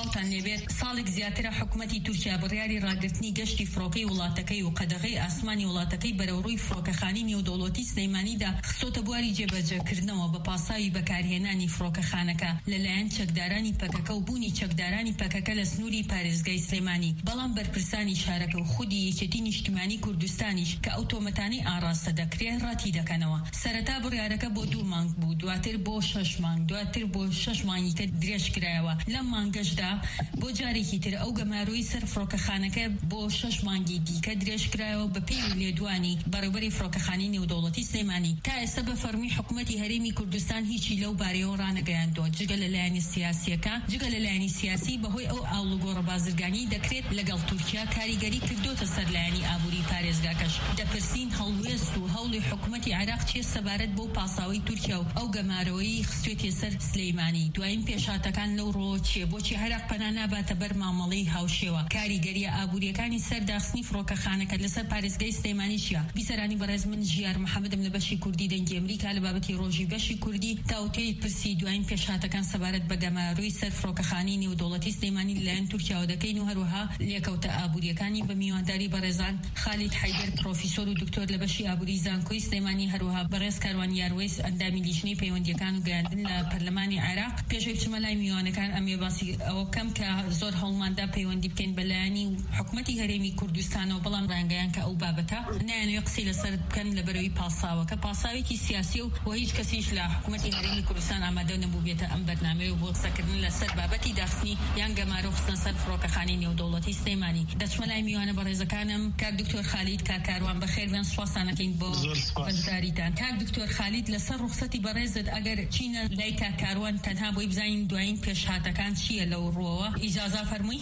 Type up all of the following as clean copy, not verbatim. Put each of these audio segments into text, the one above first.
باوتان لێبێت ساڵێک زیاترە حکوومەتی تورکیا بڕیاری ڕاگررتنی گەشتی فڕۆکەی وڵاتەکەی و قەدەغەی ئاسمانی وڵاتەکەی بەرەوڕووی فڕۆکەخانی نێودەوڵەتی سلەیمانیدا خستۆتە بواری جێبەجێکردنەوە بە پاساوی بەکارهێنانی فڕۆکەخانەکە لەلایەن چەکدارانی پەکەکە و بوونی چەکدارانی پەکەکە لە سنووری پارێزگای سلێمانی. بەڵام بەرپرسانی شارەکە و خودی یەکێتی نیشتیمانی کوردستانیش کە ئەو تۆمەتانەی ئاڕاستە دەکرێت ڕاتی دەکەنەوە. سەرەتا بڕیارەکە بۆ 2 مانگ بوو، دواتر بۆ 6 مانگ، دواتر بۆ 6 مانگی تر درێژ کرایەوە. لەم مانگەشدا بۆ جارێکی تر ئەو گەماروی سەر فڕۆکەخانەکە بۆ 6 مانگی دیکە درێژ کرایەوە بە پێی لێدوانی بەڕێوەبەری فڕۆکەخانی نێودەوڵەتی سلێمانی. تا ئێستا بە فەرمی حکوومەتی هەرێمی کوردستان هیچی لەو بارەیەوە ڕانەگەیاندووە جگە لەلایەنی سیاسیەکە. جگە لەلایەنی سیاسی بەهۆی ئەو ئاڵوگۆڕە بازرگانی دەکرێت لەگەڵ تورکیا کاریگەری کردوتە سەر لایەنی ئابووری پارێزگاکەش. دەپرسین هەڵوێست و هەوڵی حکوومەتی عێراق چێ سەبارەت بۆ پاساوی تورکیا و ئەو گەمارەوەی خستوێتە سەر سلەیمانی. دوایین پێشاتەکان لەو ڕۆ چیە؟ بۆچی عێراق پەنا ناباتە بەر مامەڵەی هاوشێوە؟ کاریگەریە ئابووریەکانی سەرداخستنی فڕۆکەخانەکە لەسەر پارێزگای سلەیمانی چیە؟ بیسەرانی بەڕێز من ژیار محەممەدم لە بەشی کوردی دەنگی ئەمریکا لە بابەتی ڕۆژی بەشی کوردی تاوتەی پرسی دوایین پێشاتەکان سەبارەت بە گەماروی سەر فڕۆکەخانی نێودەوڵەتی سلەیمانی لەلایەن تورکیاوە دەکەین و هەروەها لێکەوتە ئابووریەکانی بە میوانداری بەڕێزان خالید حەیدەر پرۆفیسۆر و دکتۆر لە بەشی ئابووری زانکۆی سلەیمانی، هەروەها بەڕێز کاروان یاروێس ئەندامی لیژنەی پەیوەندیەکان و گەیاندن لە پەرلەمانی عێراق. پێشەوەی بچمە لای میوانەکان ئەمێ باسی ئەوە کەم کە زۆر هەوڵماندا پەیوەندی بکەین بەلایەنی حکوومەتی هەرێمی کوردستانەوە، بەڵام ڕانگەیان کە ئەو بابەتە نایانەوێت قسەی لەسەر بکەن لەبەرەوەی پاساوەکە پاساوێکی سیاسی و هیچ کەسیش لە حکوومەتی هەرێمی کوردستان ئامادە نەبوو بێتە ئەم بەرنامەیە بۆ قسەکردن لەسەر بابەتی داخستنی یان گەمارە و خستن سەر فڕۆکەخانەی نێودەوڵەتی سلەیمانی. دەچمە لای میوانە بەڕێزەکانم. کاک دکتۆر خالید کاروان بەخێر بێن، سوپاسانەکەین بۆ بەشداریتان. کاک دکتۆر خالید لەسەر ڕوخسەتی بەڕێزت ئەگەر چینە لای کاروان تەنها بۆی بزانین دوایین پێشهاتەکان چییە لەو ڕۆوە؟ ئیجازە فەرمووی؟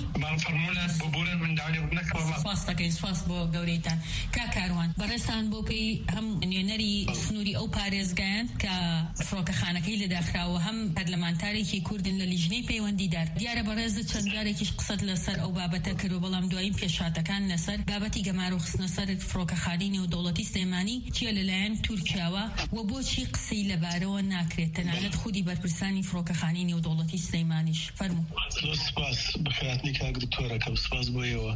سپاس دەکەین، سپاس بۆ گەورەیتان. کاروان بەڕێستان بۆ پێی هەم نوێنەری سنووری ئەو پارێزگایان کە فڕۆکەخانەکەی لەداخراوە هەم پەرلەمانتارێکی کوردن لە لیژنەی پەیوەندیدار. دیارە بەڕێزت چەند جارێکیش قسەت لەسەر ئەو بابەتە کرد و بەڵام دوایین پێشهاتەکان لەسەر بابەتی گەمارە و خستنە سەر فڕۆکەخانەی نێودەوڵەتی سلەیمانی چیە لەلایەن تورکیاوە و بۆچی قسەی لەبارەوە ناکرێت تەنانەت خودی بەرپرسانی فڕۆکەخانەی نێودەوڵەتی سلەیمانیش؟ فەرموو. سپاس بەخێراتنی کاک دکتۆرەکەم، سپاس بۆیەوە.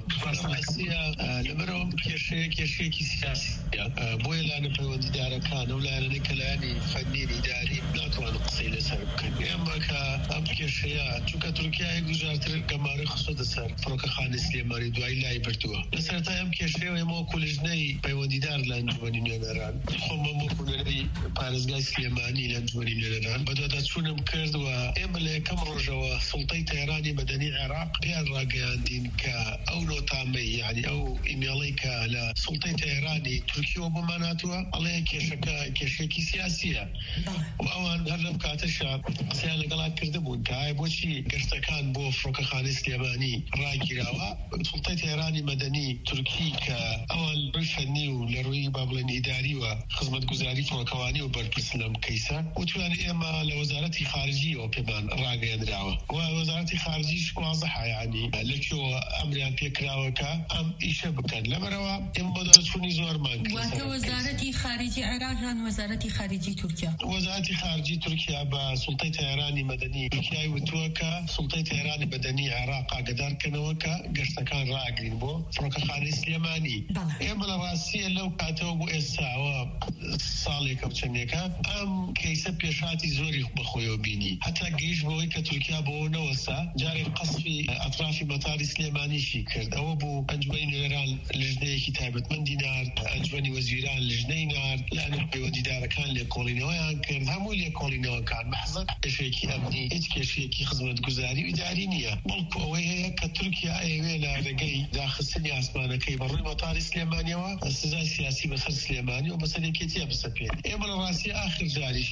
لەبەرەوە کێشەیەکی سیاسیە بۆیە لایەنە پەیوەندیدارەکان و لایەنەی کە لایەنی فەنی ئیداری ناتوانن قسەی لەسەر بکەن. ئێمە کە ئەم کێشەیە چونکە تورکیا گوزارتر گەمارە خستۆتە سەر فڕۆکەخانەی سلێمانی دوای لای بردووە. لەسەرەتای ئەم کێشەیە ئێمە وەکو لیژنەی پەیوەندیدار لە ئەنجومەنی نوێنەران خۆمم وەکو نوێنەری پارێزگای سلێمانی لە ئەنجومەنی نوێنەران بەدواداچوونم کرد و ئێمە لە یەکەم ڕۆژەوە سوڵتەی تەیرانی مەدەنی عێراق پێیان ڕاگەیاندین کە ئەو نۆتامەی یعنی ئەو ئیمێڵەی کە لە سوڵتەی تەیرانی تورکیەوە بۆمان هاتووە ئەڵێ کێشەیەکی سیاسیە و ئەوان هەر لەم کاتەشە قسەیان لەگەڵا کردبوون کە ئایا بۆچی گەشتەکان بۆ فڕۆکەخانەی سلێمانی ڕاگیراوە. سوڵتەی تەیرانی مەدەنی تورکی کە ئەوان ڕووی فەنی و لە ڕووی با بڵێن ئیداری و خزمەتگوزاری فڕۆکەوانی و بەرپرسن لەم کەیسە وتوانێت ئێمە لە وەزارەتی خارجیەوە پێمان ڕاگەیاندراوە و وەزارەتی خارجیش وازەحە یعنی لەکوێوە ئەمریان پێکراوەکە ئەم ئیشە بکەن. لەبەرەوە ئێمە بۆ دەچوونی زۆرمان واتە وەزارەتی خارجی عێراق یان وەزارەتی خارجی تورکیا؟ وەزارەتی خارجی تورکیا بە سوڵتەی تەیرانی مەدەنی تورکیای وتووە کە سوڵتەی تەیرانی مەدەنی عێراق ئاگادارکەنەوە کە گەشتەکان ڕاگرین بۆ فڕۆکەخانەی سلێمانی. ئێمە لە ڕاستیە لەو کاتەوە بۆ ئێستاوە ساڵێکە و چەندێکە ئەم کەیسە پێشاتی زۆری بەخۆیەوە بینی هەتا گەیشت بەوەی کە تورکیا بۆەوە نەوەسا جارێک قەسفی ئەطرافی مەتاری سلێمانیشی کرد. ئەوە بوو ئەنجومەنی نوێنەران لیژنەیەکی تایبەتمەندی نارد، ئەنجومەنی وەزیران لیژنەی نارد، لایەنە پەیوەندیدارەکان لێکۆڵینەوەیان کرد. هەموو لێکۆڵینەوەکان بەحەزەن کێشەیەکی ئەمنی هیچ کێشەیەکی خزمەتگوزاری و ئیداری نییە، بەڵکو ئەوەی هەیە کە تورکیا ئەوێ لە ڕێگەی داخستنی ئاسمانەکەی بەڕووی مەتاری سلێمانیەوە سزای سیاسی بەسەر سلێمانی و بەسەر یەکێتیە بسەپێن. ئێمە لە ڕاستی ئاخر جاریش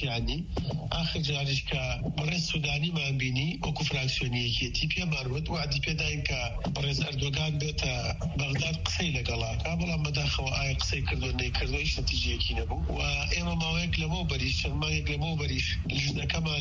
آخر جاریش کە بەڕێز سودانیمان بینی وەکو فراکسیۆنی یەکێتی پێمان وت وعدی پێداین کە بەڕێز ئەردۆگان بێتە بەغداد قسەی لەگەڵاکە، بەڵام بەداخەوە ئایا قسەی کردو نەیکردوە هیچ نەتیجەیەکی نەبوو و ئێمە ماوەیەک لەمەوە بەریش چەند مانگێک لەمەوە بەریش لیژنەکەمان لیژنەی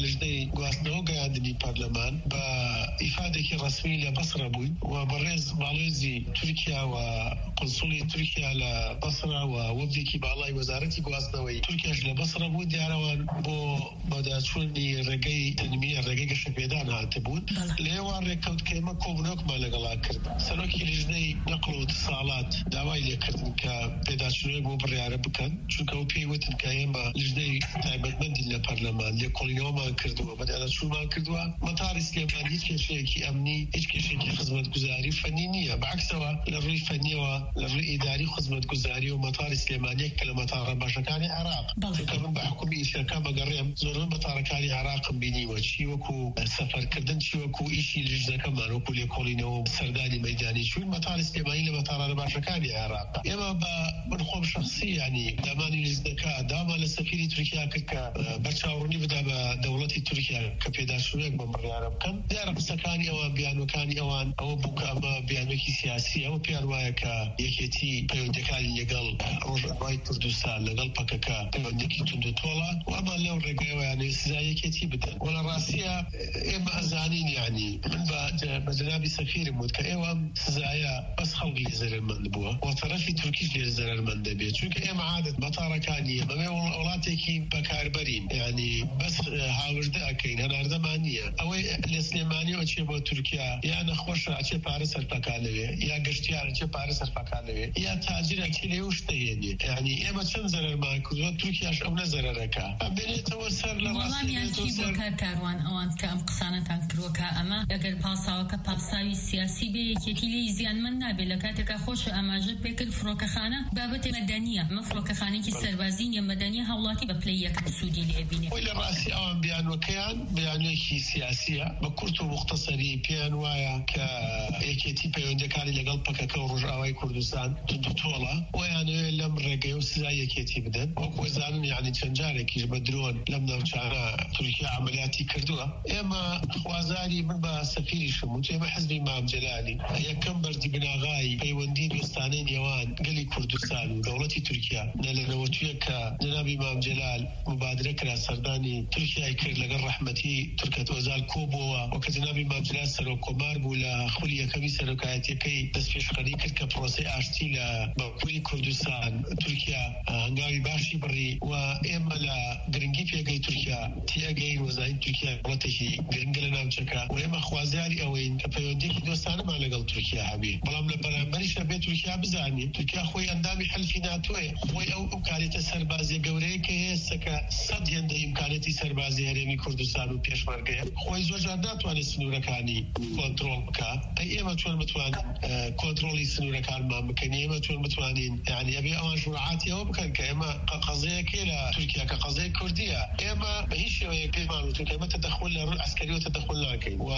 بەڵێنی گواستنەوە گەیاندنی پەرلەمان بە ئیفادێکی ڕسمی لە بەسرە بووین و بەڕێز باڵێزی تورکیا و قنسوڵی تورکیا لە بەسرا و وەفدێکی باڵای وەزارەتی گواستنەوەی تورکیاش لە بەسرە بوو دیارەوان بۆ بەداچوونی ڕێگەی تەنمیە ڕێگەی گەشەپێدان هاتبوون لێوان ڕێکەوت کە ئێمە کۆبنەوەکمان لەگەڵا کرد سەرۆکی لیژنەی نەقڵ و اتصالات داوای لێکردن کە پێداچوونەوەی بۆ بڕیارە بکەن چونکە ئەو پێی وتن کە ئێمە لیژنەی تایبەتمەندی لە پەرلەمان لێکۆڵینەوەمان کردووە بەداداچوونمان کردووە مەتاری سلێمانی هیچ کێشەیەکی ئەمنی هیچ کێشێکی خزمەتگوزاری فەنی نییە بەعکسەوە لە ڕووی فەنیەوە لە ڕووی ئیداری خزمەتگوزاری و مەتاری سلێمانیەک کە لە مەتارە باشەکانی عێراق چونکە من بە حکومی ئیشەکە بەگەڕێم زۆربەی مەتارەکانی عێراقم بینیوە چی وەکو سەفەرکردن چی وەکو ئیشی لیژنەکەمان وەکو لێکۆڵینەوە سەردانی مەیدانی چوون مەتاری سلێمانی لە مەتارە باشەکانی عێراق ئێمە بە من خۆم شخصی ینی دامانی لیژنەکە دامان لە سەفیری تورکیا کرد کە بەرچاوڕوونی بدا بە دەوڵەتی تورکیا کە پێداچوونێک بە بڕیارە بکەن دیارە قسەکانی ئەوان بیانوەکانی ئەوان ئەوە بوو کە ئەمە بیانوێکی سیاسی ئەوە پێیان وایە کە یەکێتی پەیوەندەکانی لەگەڵ ڕۆژئاوای کوردستان لەگەڵ پەکەکە پەیوەندێکی توندوتۆڵە و ئەمان لەو ڕێگەیەوە یانێ سزای یەکێتی بدەن و لە ڕاستیە ئێمە ئەزانین یعنی من بە جەنابی سەفیرم وت کە ئێوە سزایە بەس خەڵکی لێ زەرمەند بووە و تەرەفی تورکیش لێ زەرمەند دەبێت چونکە ئێمە عادەت مەتارەکانی ئێمە وڵاتێکی بەکاربەرین یعنی بەس هاوردە ئەکەین هەناردەمان نییە ئەوەی لە سلێمانیەوە چێ بۆ تورکیا یا نەخۆشە ئەچێ پارە سەرپەکان لەوێ یا گەشتیارە چێ پارە سەرپەکان لەوێ یا تاجرە چی لێ شتە هێنێ یعنی ئێمە چەند زەرەرمان کردووە تورکیاش ئەو نەزەرەرەکە ئەبێنێتەوە سەر لە ڕاستیەکە کاروان ئەوان کە ئەم قسانەتان کردووەکە ئەمە ئەگەر پاساوەکە پاساوی سیاسی بێ یەکێتی لێی زیانمەند نابێت لە کاتێکا خۆشە ئاماژە پێکرد فڕۆکەخانە بابەتێ مەدەنیە ئەمە فڕۆکەخانێکی سەربازی نیە مەدەنیە هەوڵاتی بە پلەی یەکەم سوودی لێبینێ لە ڕاستی ئەوان بیانوەکەیان بیانوێکی سیاسیە بە کورت و مختصری پێیان وایە کە یەکێتی پەیوەندەکانی لەگەڵ پەکەکە و ڕۆژئاوای کوردستان توندوتۆڵە ویانوێ لەم ڕێگەی و سزای یەکێتی بدەن وەکو زانن یعنی چەند جارێکیش بە درۆن لەم ناوچانە تورکیا عملیاتی کردووە ئێمە خوازاری من بە سەفیریشم وت ئێمە حزبی مام جەلالی یەکەم بەردی بناغای پەیوەندی دوستانەی نێوان گەلی کوردستان و دەوڵەتی تورکیا لەنەوەتویە کە جەنابی مام جەلال مبادرە کرا سەردانی تورکیای کرد لەگەڵ ڕەحمەتی تورکەت ئۆزال کۆبووە وەکە جەنابی مام جەلال سەرۆکۆمار بوو لە خولی یەکەمی سەرۆکایەتیەکەی دەستپێشخەری کرد کە پرۆسەی ئاشتی لە باکووری کوردستان تورکیا هەنگاوی باشی بڕی و ئێمە لە گرنگی پێگەی تورکیا تیاگەین وەزارەتی تورکیا وڵاتێکی گرنگە لە ناوچەکە و ئێمە خوازیاری ئەوەین کە پەیوەندێکی دۆستانەمان لەگەڵ تورکیا هەبێ بەڵام لە بەرامبەریشە بێت تورکیا بزانێت تورکیا خۆی ئەندامی حەلفی ناتۆیە خۆی ئەو ئیمکانیەتە سەربازیە گەورەیە کە هێستا کە سەد هێندە ئیمکانیەتی سەربازی هەرێمی کوردستان و پێشمەرگەیە خۆی زۆر جار ناتوانێت سنوورەکانی کۆنتڕۆڵ بکات ئێمە چۆن بتوانین کۆنتڕۆڵی سنوورەکانمان بکەین ئێمە چۆن بتوانین یعنی ئەبێ ئەوان ژوورعاتیەوە بکەن کە ئێمە قەزەیەکێ لە تورکیا کە قەزەی کوردیە ئێمە بە هیچ شێوەیەک پێمان وتون کە ئێمە تەدەخل لە ڕووی عەسکەری و تەدەخل ناکەین و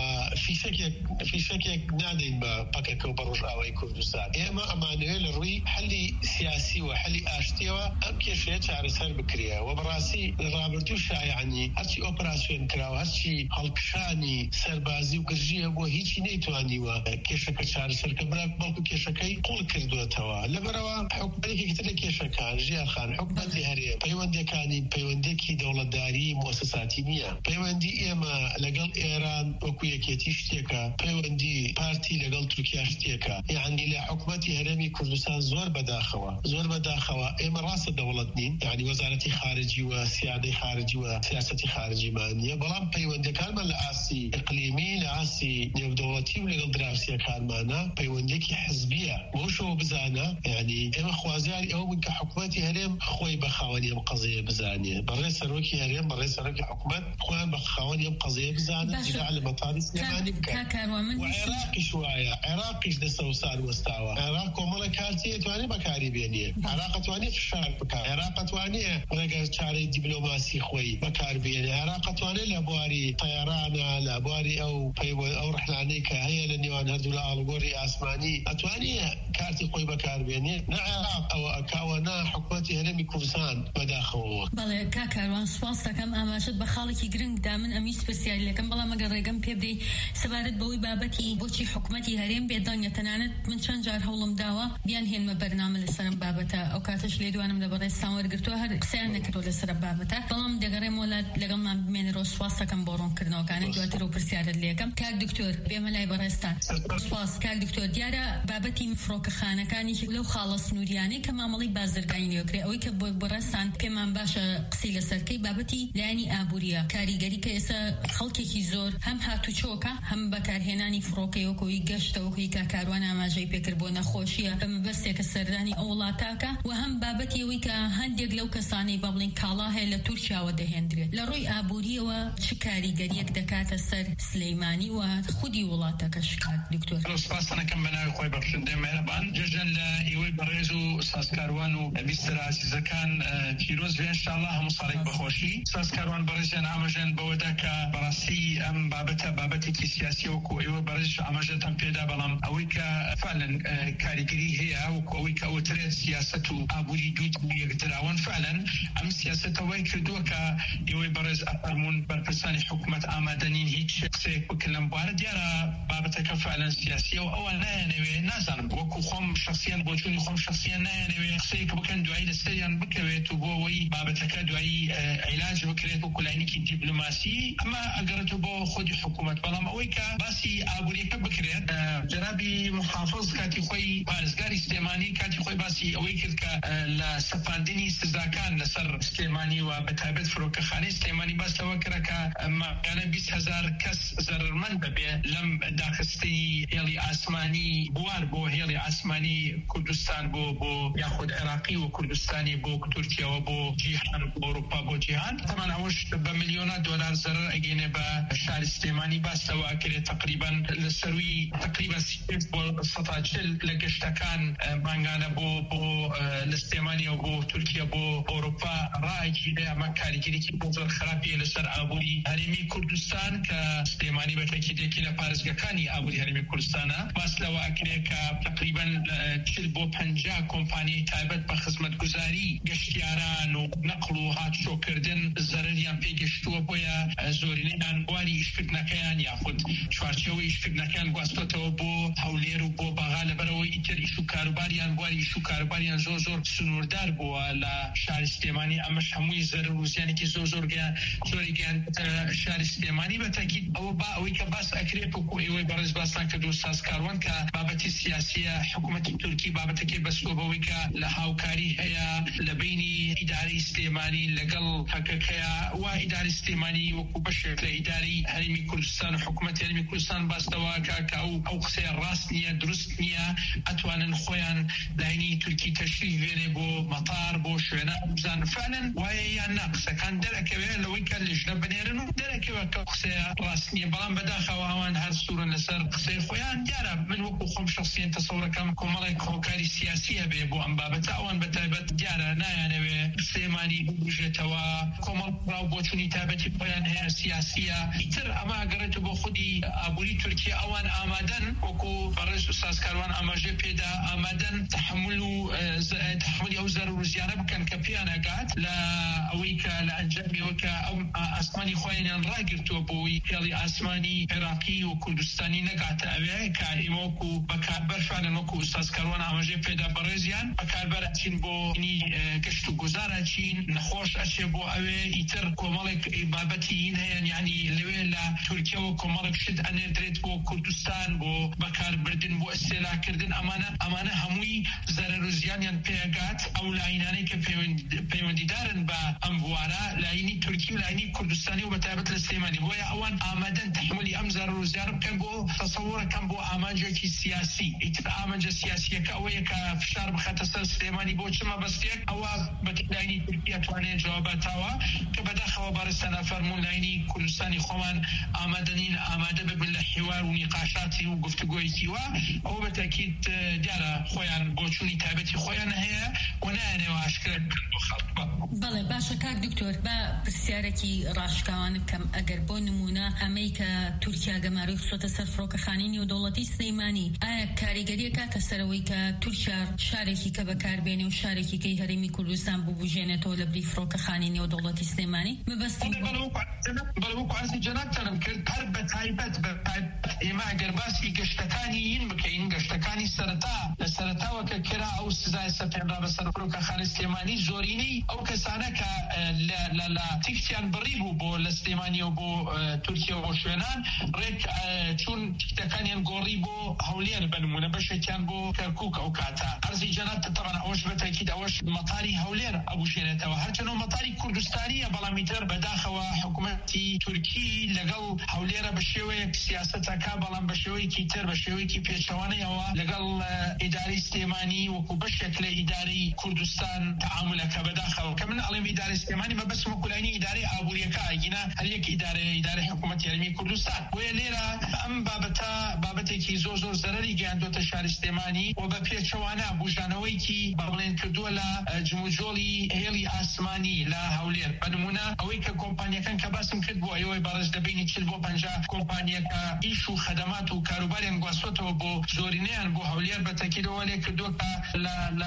فیشەکێک نادەین بە پەکەکە و بە ڕۆژئاوای کوردستان ئێمە ئەمانەوێت لە ڕووی حەلی سیاسی و حەلی ئاشتیەوە ئەم کێشەیە چارەسەر بکرێ و بەڕاستی لە ڕابردووشا یعنی هەرچی ئۆپراسیۆن کراوە هەرچی هەڵکشانی سەربازی و گرژیە بۆ هیچی نەیتوانیوە کێشەکە چارەسەرکە بەڵکو کێشەکەی قوڵ کردوێتەوە لەبەرەوە حکومەتێکی تر لە کێشەکان ژیانخان حکومەتی هەرێم پەیوەندەکانی پەیوەندێکی دەوڵەتداری مؤسساتی نییە پەیوەندی ئێمە لەگەڵ ئێران وەکو یەکێتی شتێکە پەیوەندی پارتی لەگەڵ تورکیا شتێکە یعنی لە حکومەتی هەرێمی کوردستان زۆر بەداخەوە ئێمە ڕاستە دەوڵەت نین یعنی وەزارەتی خارجی و سیادەی خارجی و سیاسەتی خارجی مانیە بەڵام پەیوەندەکانمان لە ئاسی ئیقلیمی لە ئاسی نێودەوڵەتی و لەگەڵ دراوسێکانمانە پەیوەندێکی حزبیە بۆ شەوە بزانە یعنی ئێمە خوازیاری ئەوە بوون کە حکومەتی هەرێم خۆی بە خاوەنی ئەم قەزەیە بزانێ بەڕێ سەرۆکی هەرێم بەڕێ سەرۆکی حکومەت خۆیان بە خاوەنی ئەم قەزەیە بزانن جیرا لە مەتاری سلێمانی بکەن و عێراقیش وایە عێراقیش دەستە و سار وەستاوە عێراق کۆمەڵە کارتی ئەتوانێت بەکاری بێنێ عێراق ئەتوانێت فشار بکات عێراق ئەتوانێت ڕێگە چارەی دیبلۆماسی خۆی بەکاربێنێ عێراق ئەتوانێت لە بواری تەیارانە لە بواری ئەو ڕەحلانەی کە هەیە لە نێوان هەردوو لە ئاڵگۆڕی ئاسمانی ئەتوانێت کارتی خۆی بەکاربێنێ نە عێراق ئەوە ئەکاوە نا حکومەتی هەرێمی کوردستان بەداخەوە بەڵێ کاکاروان سواس دەکەم ئاماژەت بە خاڵێکی گرنگدا من ئەمی سپەسیاریەکەم بەڵام ئەگەر ڕێگەم پێ بدەی سەبارەت بەوەی بابەتی بۆچی حکومەتی هەرێم بێدەنگە تەنانەت من چەند جار هەوڵم داوە بیان هێنمە بەرنامە لەسەرم بابەتە ئەو کاتەش لێ دوانم لە بەڕێستان وەرگرتووە هەر قسەیان نەکردووە لەسەر بابەتە بەڵام دەگەڕێم وڵات لەگەڵمان بمێنەوە سواس دەکەم بۆ ڕوونکردنەوەکانە دواتر و پرسیارت لێکەم. کاک دکتۆر بێمە لای بەڕێستان. سواس کاک دکتۆر. دیارە بابەتی فڕۆکەخانەکانی لەو خاڵە سنووریانەی کە مامەڵی بازرگانی نوێکرێ ئەوەی کە بۆ بەڕێستان پێمان باشە قسەی لەسەرکەی بابەتی لایانی ئابووریە کاریگەری کە ئێستا خەڵکێکی زۆر هەم هاتوچۆکە هەم بەکارهێنانی فڕۆکەیەوەکەوەی گەشتەوەکەی کە کاروان ئاماژەی پێکرد بۆ نەخۆشیە بە مەبەستێکە سەردانی ئەو وڵاتاکە و هەم بابەتی ئەوەی کە هەندێک لەو کەسانەی با بڵین کاڵا هەیە لە تورکیاوە دەهێنرێت لە ڕۆی ئابووریەوە چ کاریگەریەک دەکاتە سەر سلەیمانی و خودی وڵاتەکەش کات دکتۆر. سپاسەکەم بەناوی خۆی بەخشندەی مێرەبان جەژن لە ئێوەی بەڕێز و سازکاروان و بیستر عزیزەکان پیرۆز بێ ئینشاءالله هەموو ساڵێک بەخۆشی. سازکاروان بەڕێزیان ئاماژەن بەوەدا کە بەڕاستی ئەم بابەتێکی سیاسی وەکو ئێوە بەڕێزش ئاماژەتان پێدا بەڵام ئەوەی کە فعلا کاریگەری هەیە وەکو ئەوەی کە ئەوترێت سیاست و ئابووری دوو یەکدراون فعلا ئەم سیاستەوەی کردووە کە ئێوەی بەڕێز ئەفەرمون بەرپرسانی حکوومەت ئامادەنین هیچ قسەیەک بکردن لەم بوارە دیارە بابەتەکە فعلا سیاسیە و ئەوە نایەنەوێ نازانم وەکو خۆم شخصیان بۆ چوونی خۆم شخصیان نایەنەوێ قسەیەک بکەن دوایی لەسەریان بکەوێت و بۆ ئەوەی بابەتەکە دوایی عیلاج بکرێت وەکو لایەنێکی دیپلۆماسی ئەمە ئەگەڕێتەوە بۆ خۆی حکوومەت بەڵام ئەوەی کە باسی ئابووریەکە بکرێت جەنابی محافظ کاتی خۆی پارێزگاری سلێمانی کاتی خۆی باسی ئەوەی کرد کە لە سەپاندنی سزاکان لەسەر سلێمانی و بەتایبەت فڕۆکەخانەی سلێمانی باسەوە کرا کە ماگانە 20,000 کەس زەرمەند ببێ لەم داخستی هێڵی ئاسمانی بوار بۆ هێڵی ئاسمانی کوردستان بۆ یاخود عێراقی و کوردستانی بۆ تورکیەوە بۆ جیهان بۆ ئەوروپا بۆ جیهان تەمان ئەوەش بە ملیۆنە دۆلار زەرر ئەگەینێ بە شاری سلێمانی باسەوە کرێت تقریبا لەسەروی تقریبا 140 لە گەشتەکان مانگانە بۆ لە سلێمانیەوە بۆ تورکیا بۆ ئەوروپا ڕایکی ئەمە کاریگەریکی بۆ زۆر خراپیە لەسەر ئابووری هەرێمی کوردستان کە سلێمانی بەتەکیدێکی لە پارێزگەکانی ئابووری هەرێمی کوردستانە باس لەوە ئەکرێ کە تقریبا 40 بۆ 50 کۆمپانیای تایبەت بە خزمەتگوزاری گەشتیاران و نەقڵ و هاتوچۆکردن زەرریان پێگەشتووە بۆیە زۆرینەیان بواری ئیشکردنەکەیان یاخود چوارچێوەی ئیشکردنەکەیان گواستۆتەوە بۆ هەولێر و بۆ بەغا لەبەرەوەی ئیتر ئیش و کاروباریان بواری ئیش و کاروباریان زۆر سنووردار بووە لە شاری سلێمانی ئەمەش هەمووی زەرر و زیانێکی زۆری گیان شاری سلێمانی بەتاکید ئەوە با ئەوەی کە باس ئەکرێت وەکو ئێوەی بەڕێز باسان کردو سازکاروان کە بابەتی سیاسیە حکوومەتی تورکی بابەتەکەی بەستۆ بەوەی کە لە هاوکاری هەیە لە بینی ئیدارەی سلێمانی لەگەڵ هەکەکەیە و ئیداری سلێمانی وەکو بەشێک لە ئیداری هەرێمی کوردستان و حکوومەتی هەرێمی کوردستان باستەوە کە ئەو قسەیە ڕاست نییە دروست نییە ئەتوانن خۆیان لاینی تورکی تەشریف بێنێ بۆ مەتار بۆ شوێنە بزانن فعلەن وایە یان نا قسەکان دەرەکەوێت لەوەی کە لێژنە بنێرن و دەرەکەوێت کە قسەیە ڕاست نییە بەڵام بەداخەوە ئەوان هەر سوورن لەسەر قسەی خۆیان دیارە من وەکو خۆم شخصیان تەسەوڕەکەم کۆمەڵێک هۆکاری سیاسیە بێ بۆ ئەم بابەتە ئەوان بەتایبەت دیارە نایانەوێ سلێمانی ببژێتەوە کۆمەڵ ڕاو بۆچوونی تایبەتی خۆیان هەیە سیاسیە ئیتر ئەمە ئەگەڕێتە بۆ خودی ئابووری تورکیا ئەوان ئامادەن وەکو بەڕێز و سازکاروان ئاماژە پێدا ئامادەن تحملی ئەو زەرر و زیانە بکەن کە پێیان ئەگات لە ئەوەی کە لە ئەنجامیەوە کە ئەو ئاسمانی خۆیان ڕاگرتووە بۆی هێڵی ئاسمانی عێراقی و کوردستانی نەگاتە ئەوێ کە ئێمە وەکو بەکاربەر فعلەن وەکو سازکاروان ئاماژە پێدا بەڕێزیان بەکاربەر ئەچین بۆ گەشت و گوزار ئەچین نەخۆش ئەچێ بۆ ئەوێ ئیتر کۆمەڵێک بابەتی هین هەیە یعنی لەوێ لە تورکیەوە کۆمەڵێک شت ئەنێدرێت بۆ کوردستان بۆ بەکاربردن بۆ ئەستێلاکردن ئەمانە هەمووی زەرر و زیانیان پێگات ئەو لاینانەی کە پەیوەندیدارن بە ئەم بوارە لاینی تورکی و لاینی کوردستانی و بەتایبەت لە سلێمانی بۆیە ئەوان ئامادەن تحملی ئەم زەرر و زیان بکەن بۆ تەسەوڕەکەم بۆ ئامانجێکی سیاسی ئیتر ئامانجە سیاسیەکە ئەوەیە کە فشار بخاتە سەر سلێمانی بۆ چمە بەستێک ئەوە لاینی تورکیا توانێت جواباتاوە کە بەداخەوە بارستانە فەرمون لاینی کوردستانی خۆمان ئامادەنین ئامادە ببن لە حوار و نیقاشاتی و گفتگۆیەکی وە ئەوە بەتاکید دیارە خۆیان بۆچوونی تایبەتی خۆیان هەیە و نایانەوە ئاشکرا بەڵێ باشە کاک دکتۆر بە پرسیارێکی ڕاشکاوان بکەم ئەگەر بۆ نمونە ئەمەی کە تورکیا گەماروی خسۆتە سەر فڕۆکەخانەی نێودەوڵەتی سلەیمانی ئایا کاریگەریە کاتە سەرەوەی کە تورکیا شارێکی کە بەکاربێنێ و شارێکی کەی هەرێمی کوردستان ببوژێنێتەوە لە بری فڕۆکەخانەی نێودەوڵەتی سلەیمانی مەبەستی بەڵەوەکو ئازی جەنابتانم کرد هەر بەتایبەت ئێمە ئەگەر باسی گەشتەکانی بکەین گەشتەکانی سەرەتاوەکە کرا ئەو سزای سەپێنرا بەسەر فڕۆکەخانەی سلێمانی زۆرینەی ئەو کەسانە کە لە تیکتیان بڕی بوو بۆ لە سلێمانیەوە بۆ تورکیا بۆ شوێنان ڕێک چون تیکتەکانیان گۆڕی بۆ هەولێر بنمونە بەشێکیان بۆ کەرکووک ئەو کاتە عەرزی جەناب تەڕەن ئەوەش بەتاکید ئەوەش مەتاری هەولێر ئەبوژێنێتەوە هەرچەندە مەتاری کوردستانیە بەڵام تر بەداخەوە حکوومەتی تورکی لەگەڵ هەولێرە بە شێوەیەک سیاسەتەکە بەڵام بە شێوەیەکی تر بە شێوەیەکی پێچەوانەیەوە لەگەڵ ئیداری سلێمانی وەکو بەشێک لە ئیداری کوردستان تعاملەکە بەداخەوە کە من ئەڵێم ئیداری سلێمانی بەبەست وەکولانی ئیداری ئابووریەکە ئاگینا هەر یەک ئیداری حکوومەتی هەرێمی کوردستان وێ لێرە ئەم بابەتێکی زۆر زەرەری گەیاندۆتە شاری سلێمانی و بە پێچەوانە بوژانەوەیکی بەڵێن کردووە لە جموجۆڵی هێڵی ئاسمانی لە هەولێر بنمونە ئەوەی کە کۆمپانیەکان کە باسم کرد بۆ ئەوەی بەڕێز دەبینی 40 بۆ 50 کۆمپانیەکە ئیش و خەدەمات و کاروباریان گواستوتەوە بۆ زۆرینەیان بۆ هەولێر بەتەکیدەوە لێ کردووە کە لە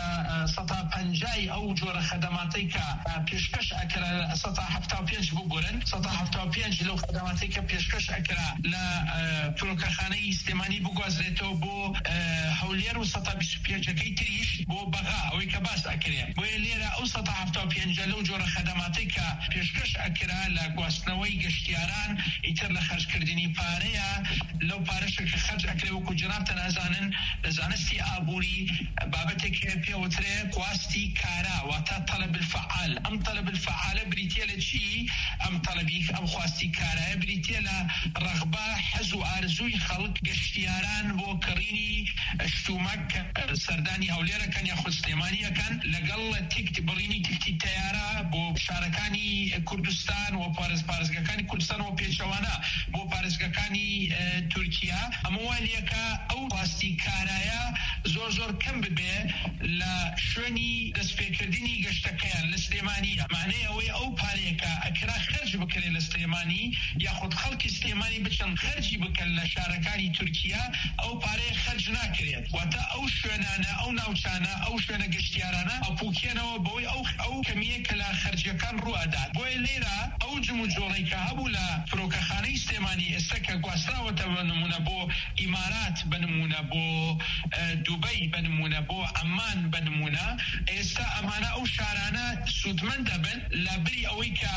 150 ئەو جۆرە خەدەماتەی کە پێشکەش ئەکرا 175 بگورن 175 لەو خەدەماتەی کە پێشکەش ئەکرا لە فڕۆکەخانەی سلێمانی بگوازرێتەوە بۆ هەولێر و 125ەکەی تریش بۆ بەغا ئەوەی کە باس ئەکرێ بۆیە لێرە ئەو 175 لەو جۆرە خەدەماتەی کە پێشکەش ئەکرا لە گواستنەوەی گەشتیاران ئیتر لە خەرجکردنی پارەیە لەو پارەشە کە خەرج ئەکرێ وەکو جەناب تەنازانن لە زانستی ئابووری بابەتێک پێوترێ کواستی کارا واتە طلب الفعال ئەم طلب الفعالە بریتیە لە چی ئەم طلبی ئەم خواستی کارایە بریتیە لە ڕەغبە حەز و ئارزووی خەڵک گەشتیاران بۆ کڕینی شتومەک سەردانی هەولێرەکەن یاخود سلێمانیەکەن لەگەڵ بڕینی تیکتی تەیارە بۆ شارەکانی کوردستان و پارێزگاکانی کوردستان و پێچەوانە بۆ پارێزگاکانی تورکیا ئەمەوانیەکە ئەو خواستی کارایە زۆر کەم ببێ لە شوێنی دەستپێکردنی گەشتەکەیان لە سلێمانیە معنەیە ئەوەی ئەو پارەیەکە ئەکرا خەرج بکرێت لە سلێمانی یاخود خەڵکی سلێمانی بچەند خەرجی بکەن لە شارەکانی تورکیا ئەو پارەیە خەرج ناکرێت واتە ئەو شوێنانە ئەو ناوچانە ئەو شوێنە گەشتیارانە ئەپوکێنەوە بەوەی ئەو کەمیە کە لە خەرجیەکان ڕوئەدات بۆیە لێرە ئەو جموجۆڵی کە هەبوو لە فڕۆکەخانەی سلێمانی ئێستا کە گواستراوەتە بنمونە بۆ ئیمارات بنمونە بۆ دوبەی بنمونە بۆ عەمان بنمونە ئێستا ئەمانە ئەو شارانە سودمەند دەبن لە بری ئەوەی کە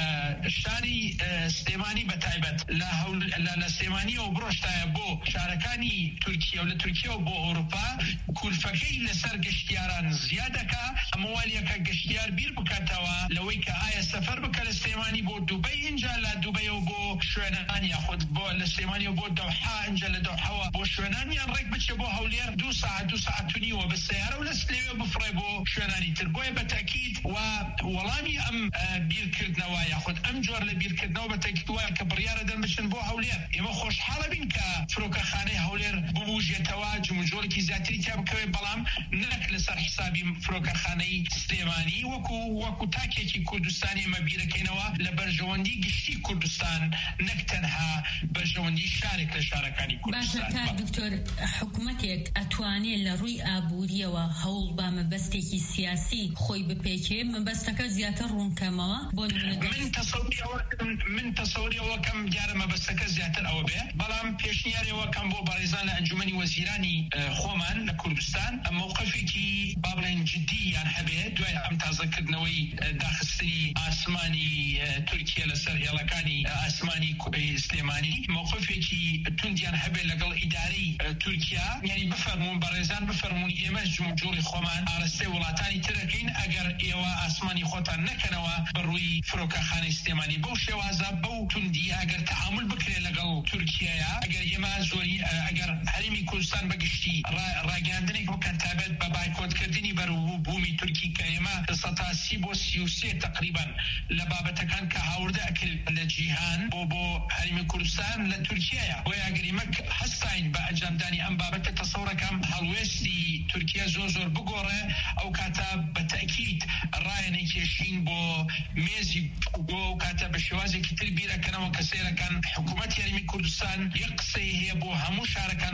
شاری سلێمانی بەتایبەت لە سلێمانیەوە بڕۆشتایە بۆ شارەکانی تورکیا و لە تورکیا و بۆ ئەوروپا کولفەکەی لەسەر گەشتیاران زیادەکە ئەمەوانیەکە گەشتیار بیر بکاتەوە لەوەی کە ئایا سەفەر بکە لە سلێمانی بۆ دوبەی اینجا لە دوبەیەوە بۆ شوێنان یاخود بۆ لە سلێمانیەوە بۆ دەوحا اینجا لە دەوحەوە بۆ شوێنانیان ڕێک بچێ بۆ هەولێر 2 ساعت و نیوە بە سەیارە و لە سلێوێ بفڕێ بۆ شوێنانی تر بۆیە بەتاکید و وەڵامی ئەم بیرکردنەوە یاخود ئەم جۆر لە بیرکردنەوە بەتاکید وایە کە بڕیارە دەن بچن بۆ هەولێر ئێمە خۆشحاڵە بین کە فڕۆکەخانەی هەولێر ببوژێتەوە جموجۆڵێکی زیاتری تیا بکەوێت بەڵام نەک لەسەر حسابی فڕۆکەخانەی سلێمانی وەکو تاکێکی کوردستانی ئێمە بیرەکەینەوە لە بەرژەوەندی گشتی کوردستان نەک تەنها بەرژەوەندی شارێک لە شارەکانی کوردستان. باشە تا دکتۆر حکوومەتێک ئەتوانێت لە ڕووی ئابووریەوە هەوڵ با مەبەستێکی سیاسی خۆی بپێکێ مەبەستەکە زیاتر ڕوونکەمەوە بۆ من تەسەوریەوە کەم دیارە مەبەستەکە زیاتر ئەوە بێ بەڵام پێشنیارەوە کەم بۆ بەڕێزان لە ئەنجومەنی وەزیرانی خۆمان لە کوردستان موقفێکی با بڵێن جدییان هەبێ دوای ئەم تازەکردنەوەی داخستنی ئاسمانی تورکیا لەسەر هێڵەکانی ئاسمانی سلێمانی موقفێکی توندیان هەبێ لەگەڵ ئیدارەی تورکیا یعنی بفەرمون بەڕێزان بفەرمون ئێمە جمهوری خۆمان ئاراستەی وڵاتانی ترەکەین ئەگەر ئێوە ئاسمانی خۆتان نەکەنەوە بەڕووی فڕۆکەخانەی سلێمانی بەو شێوازە بەو توندی ئەگەر تەعامل بکرێت لەگەڵ تورکیایە ئەگەر ئێمە زۆری ئەگەر هەرێمی کوردستان بەگشتی ڕاگەاندنێک بکەن تابەت بە بایکۆتکردنی بەروبوومی تورکی کە ئێمە 130 بۆ 33 تقریبا لە بابەتەکان کە هاوردە ئەکرد لە جیهان بۆ هەرێمی کوردستان لە تورکیایە بۆیە ئەگەر ئێمە هەستاین بە ئەنجامدانی ئەم بابەتە تەسەوڕەکەم هەڵوێستی تورکیا زۆر بگۆڕێ ئەو کاتە بەتەکید ڕایەنەی کێشین بۆ مێزی بۆ کاتە بە شێوازێکی تر بیرەکەنەوە کە سێرەکان حکوومەتی هەرێمی کوردستان یەک قسەی هەیە بۆ هەموو شارەکان و بۆ هەموو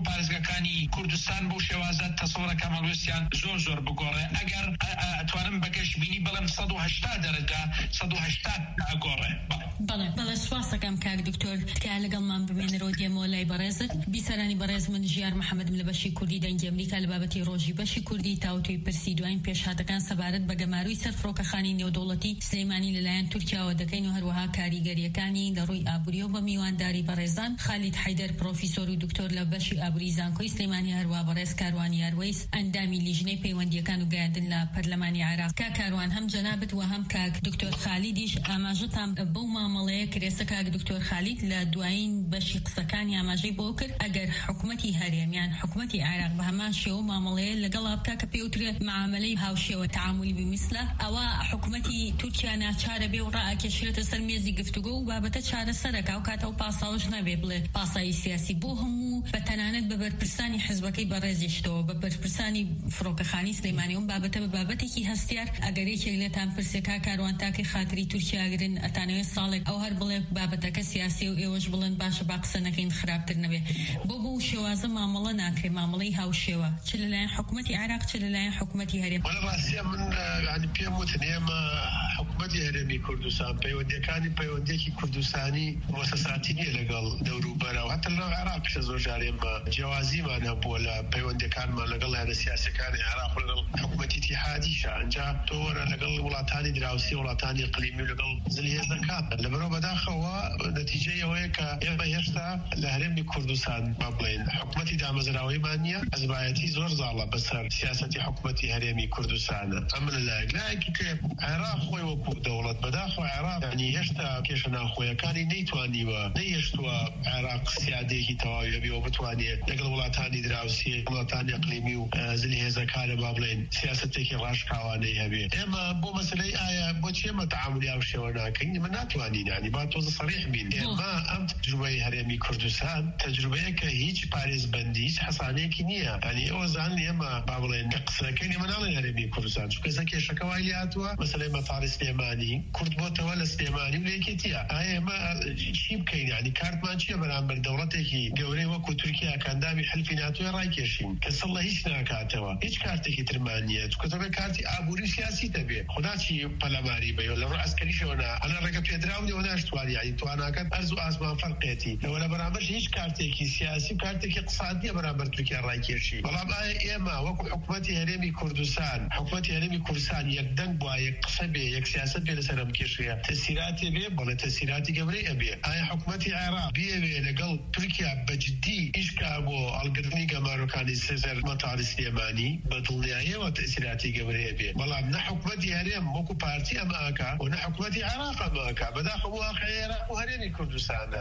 پارێزگاکانی کوردستان بۆ شێوازە تەسەوڕەکە مەڵوێستیان زۆر بگۆڕێ ئەگەر ئەتوانم بەگەشت بینی بەڵام 180 دەرەجە 180 ئەگۆڕێ. بەڵێ سواس دەکەم کاک دکتۆر تکایە لەگەڵمان بمێنەرەوە دێمەوە لای بەڕێزت. بیسەرانی بەڕێز من ژیار محەممەدم لە بەشی کوردی دەنگی ئەمریکا لە بابەتی ڕۆژی بەشی کوردی تاوتوی پرسی دوایین پێشهاتەکان سەبارەت بە گەماروی سەر فڕۆکەخانی نێودەوڵەتی سلەیمانی لەلایەن تورکیاوە دەکەین و هەروەها کاریگەریەکانی لە ڕووی ئابووریەوە بە میوانداری بەڕێزان خالید حەیدەر پرۆفیسۆر و دکتۆر لە بەشی ئابووری زانکۆی سلەیمانی هەروەها بەڕێز کاروان یاروەیس ئەندامی لیژنەی پەیوەندیەکان و گەیاندن لە پەرلەمانی عێراق. کاروان هەم جەنابەت و هەم کاک دکتۆر خالیدیش ئاماژەتان بەو مامەڵەیە کرێسە کاک دکتۆر خالید لە دوایین بەشی قسەکانی ئاماژەی بۆ کرد ئەگەر حکوومەتی هەرێمیان حکوومەتی عێراق بە هەمان شێوە مامەڵەیە لەگەڵ بکە کە پێوترێت معاملەی هاوشێوە تعاملی بمیسلە ئەوە حکوومەتی تورکیا ناچارە بێ و ڕائەکێشێتە سەر مێزی گفتوگۆ و بابەتە چارەسەرەکە و کاتەوە پاساوش نەبێ بڵێ پاسایی سیاسی بۆ هەموو بە تەنانەت بە بەرپرسانی حزبەکەی بەڕێزیشتەوە بە بەرپرسانی فڕۆکەخانی سلەیمانی و بابەتە بە بابەتێکی هەستیار ئەگەر یەکێک لێتان پرسێکا کاروان تاکەی خاتری تورکیاگرن ئەتانەوێت ساڵێک ئەو هەر بڵێ بابەتەکە سیاسی و ئێوەش بڵێن باشە با قسە نەکەین خراپتر نەبێ بۆ شێوازە مامەڵە ناکرێ مامەڵەی هاوشێوە چ لەلایەن حکوومەتی عێراق چ لەلایەن حکوومەتی هەرێم. ڕاستیە من ینی پێم وتن ئێمە حکوومەتی هەرێمی کوردستان پەیوەندیەکی کوردستانی مؤسساتی نیە لەگەڵ دەوروبەرە و هەتا لەو عێراقیشە زۆر جارێن بە جیاوازیمان هەبووە لە پەیوەندیەکانمان لەگەڵ لایەنە سیاسیەکانی عێراق و لەگەڵ حکوومەتی ئیتیحادیشە ئەنجا تۆ وەرە لەگەڵ وڵاتانی دراوسی وڵاتانی ئیقلیمی و لەگەڵ زلهێزەکان لەبەرەوە بەداخەوە نەتیجەی ئەوەیە کە ئێمە هێشتا لە هەرێمی کوردستان با بڵێن حکوومەتی دامەزراوەیمان نییە ئەزبایەتی زۆر زاڵە بەسەر سیاسەتی حکوومەتی هەرێمی کوردستانە. ئەمە لایەکی کە عێراق خۆی وەکو دەوڵەت بەداخەوە عێراق ینی هێشتا کێشە ناخۆیەکانی نەیتوانیوە نەیهێشتووە عێراق سیادێکی تەواوی بێ و بتوانێت لەگەڵ وڵاتانی دراوسی وڵاتانی ئیقلیمی و زلهێزەکانە با بڵێن سیاسەتێکی ڕاشکاوانەی هەبێ. ئێمە بۆ مەسەلەی ئایا بۆچی ئێمە تەعاملی ئەو شێوە ناکەین ئێمە ناتوانین ینی با تۆزە سەریح بین. ئێمە ئەم تەجروبەی هەرێمی کوردستان تەجروبەیە کە هیچ پارێزبەندی هیچ حەسانەیەکی نییە ینی ئەوە زانن ئێمە با بڵێن قسەکەین ئێمە ناڵێن هەرێمی کوردستان چونکە کێشەکە وای لاتووە مەسەلەی مەتاڵی سلێمانی کورد بۆتەوە لە سلێمانی و لەیەکێتیە ئایا ئێمە چی بکەین ینی کارتمان چییە بەرامبەر دەوڵەتێکی گەورەی وەکو تورکیا کەندامی حلفی ناتۆی ڕایکێشین کە سڵە هیچ ناکاتەوە هیچ کارتێکی ترمان نییە چونکە تۆ کارتی ئابووری سیاسی دەبێ خدا چی پەلەماری بێ لە ڕوو عەسکەریشەوە ئەنا ڕێگە پێدراونەوە ناشتوانی ینی تواناکەت ئەرز و ئاسمان فەرقێتی لەوە لە بەرامبەر هیچ کارتێکی سیاسی و کارتێکی اقتصادیە بەرامبەر تورکیا ڕایکێشی. بەڵام ئایا ئێمە وەکو حکوومەتی هەرێمی کوردستان حکوومەتی هەرێمی کوردستان یەکدەنگ بووە یەک قسە بێ یەک سیاسەت بێ لەسەر ئەم کێشەیە تەسیراتی بێ بەڵێ تەسیراتی گەورەی ئەبێ. ئایا حکوومەتی عێراق بێوێ لەگەڵ تورکیا بەجددی ئیشکا بۆ هەڵگرتنی گەمارۆکانی سەر مەتاڵی سلێمانی بە دڵنیاییەوە تەسیراتی گەورەی ئەبێ. بەڵام نە حکوومەتی هەرێم وەکو پارتی ئەمە ئاکا و نە حکوومەتی عێراق ئەمە ئاکا بەداخەوە واقعی عێراق و هەرێمی کوردستانە.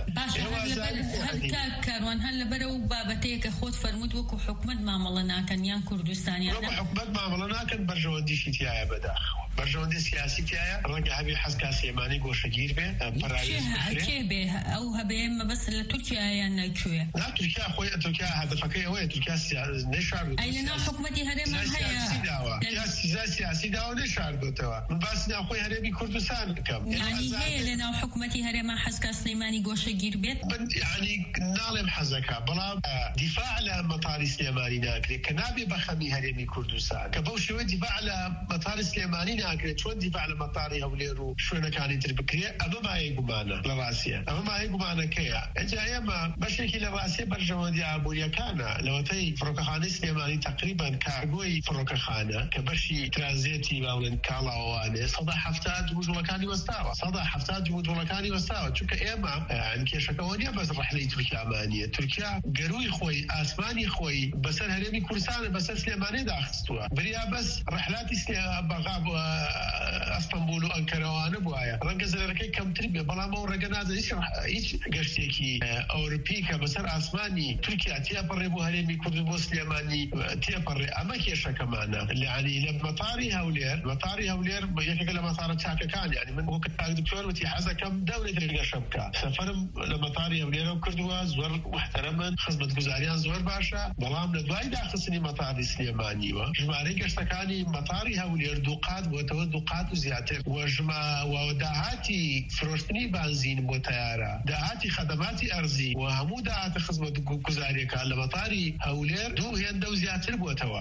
کاروان هەر لەبەرە و بابەتەیە کە خۆت فەرمووت وەکو حکوومەت مامەڵە ناکەن یان کوردستانیان حکوومەت مامەڵە ناکەن بەرژەوەندیشی تایە بەداخەوە بەرژەوەندی سیاسی تایە ڕەنگە هەبێ حەزکا سلێمانی گۆشەگیر بێ کێ بێ ئەو هەبێ مەبەست لە تورکیا یان نەکوێ نا تورکیا خۆی تورکیا هەدەفەکەی ئەوەیە تورکیا نەشار ئەی لەناو حکوومەتی هەرێمە هەیە سیاسی داوە نەشاردۆتەوە من باسی ناوخۆی هەرێمی کوردستان بکەم یعنی هەیە لەناو حکوومەتی هەرێمە حەزکا سلێمانی گۆشەگیر بێت یعنی ناڵێم حەزەکە بەڵام دیفاع لە مەتاڵی سلێمانی ناکرێت کە نابێ بەخەمی هەرێمی کوردستان کە بەو شێوەیە دیفاع لە مەتاڵی سلێمانی ناکرێت چۆن دیفاع لە مەتاڵی هەولێر و شوێنەکانی تر بکرێت ئەمە مایە گومانە لە ڕاستیە ئەمە مایە گومانەکەیە. ئەجا ئێمە بەشێکی لە ڕاستیە بەرژەوەندی ئابووریەکانە لەوەتەی فڕۆکەخانەی سلێمانی تقریبان کارگۆی فڕۆکەخانە کە بەشی ترانزیتی باڵێن کاڵاوانێ 170 وجوڵەکانی وەستاوە 170 وجوڵەکانی وەستاوە چونکە ئێمە کێشەکەەوە نیە بەس ڕەحلەی تورکیامانیە تورکیا گەروی خۆی ئاسمانی خۆی بەسەر هەرێمی کوردستانە بەسەر سلێمانی داخستووە بریا بەس ڕەحلاتی بەغا ئەستەمبول و ئەنکەرەوانە بواە ڕەنگە زەرەکەی کەمتر بێ بەڵام ئەو ڕێگە نازە هیچ گەشتێکی ئەوروپی کە بەسەر ئاسمانی تورکیا تێپەڕێ بۆ هەرێمی کورد بۆ سلێمانی تێپەڕێ ئەمە کێشەکەمانە لەعنی لە مەتاڕی هەولێر یەکێکە لە مەتاڕە چاکەکان یعنی من وەکو دکتۆر وتی حەزەکەم دەورێت ڕێگەشە بکە سەفەرم لە مەتاڕی هەولێرە کردووە زۆر محتەرەمن خزمەتگوزاریان زۆر باشە بەڵام لە دوای داخستنی مەتاڕی سلێمانیوە ژمارەی گەشتەکانی مەتاڕی هەولێر دووقات بۆ بۆتەوە دووقات و زیاتر وەژما داهاتی فرۆشتنی بانزین بۆ تەیارە داهاتی خەدەماتی ئەرزی و هەموو داهاتە خزمەت گوزاریەکە لە مەتاری هەولێر دوو هێندە و زیاتر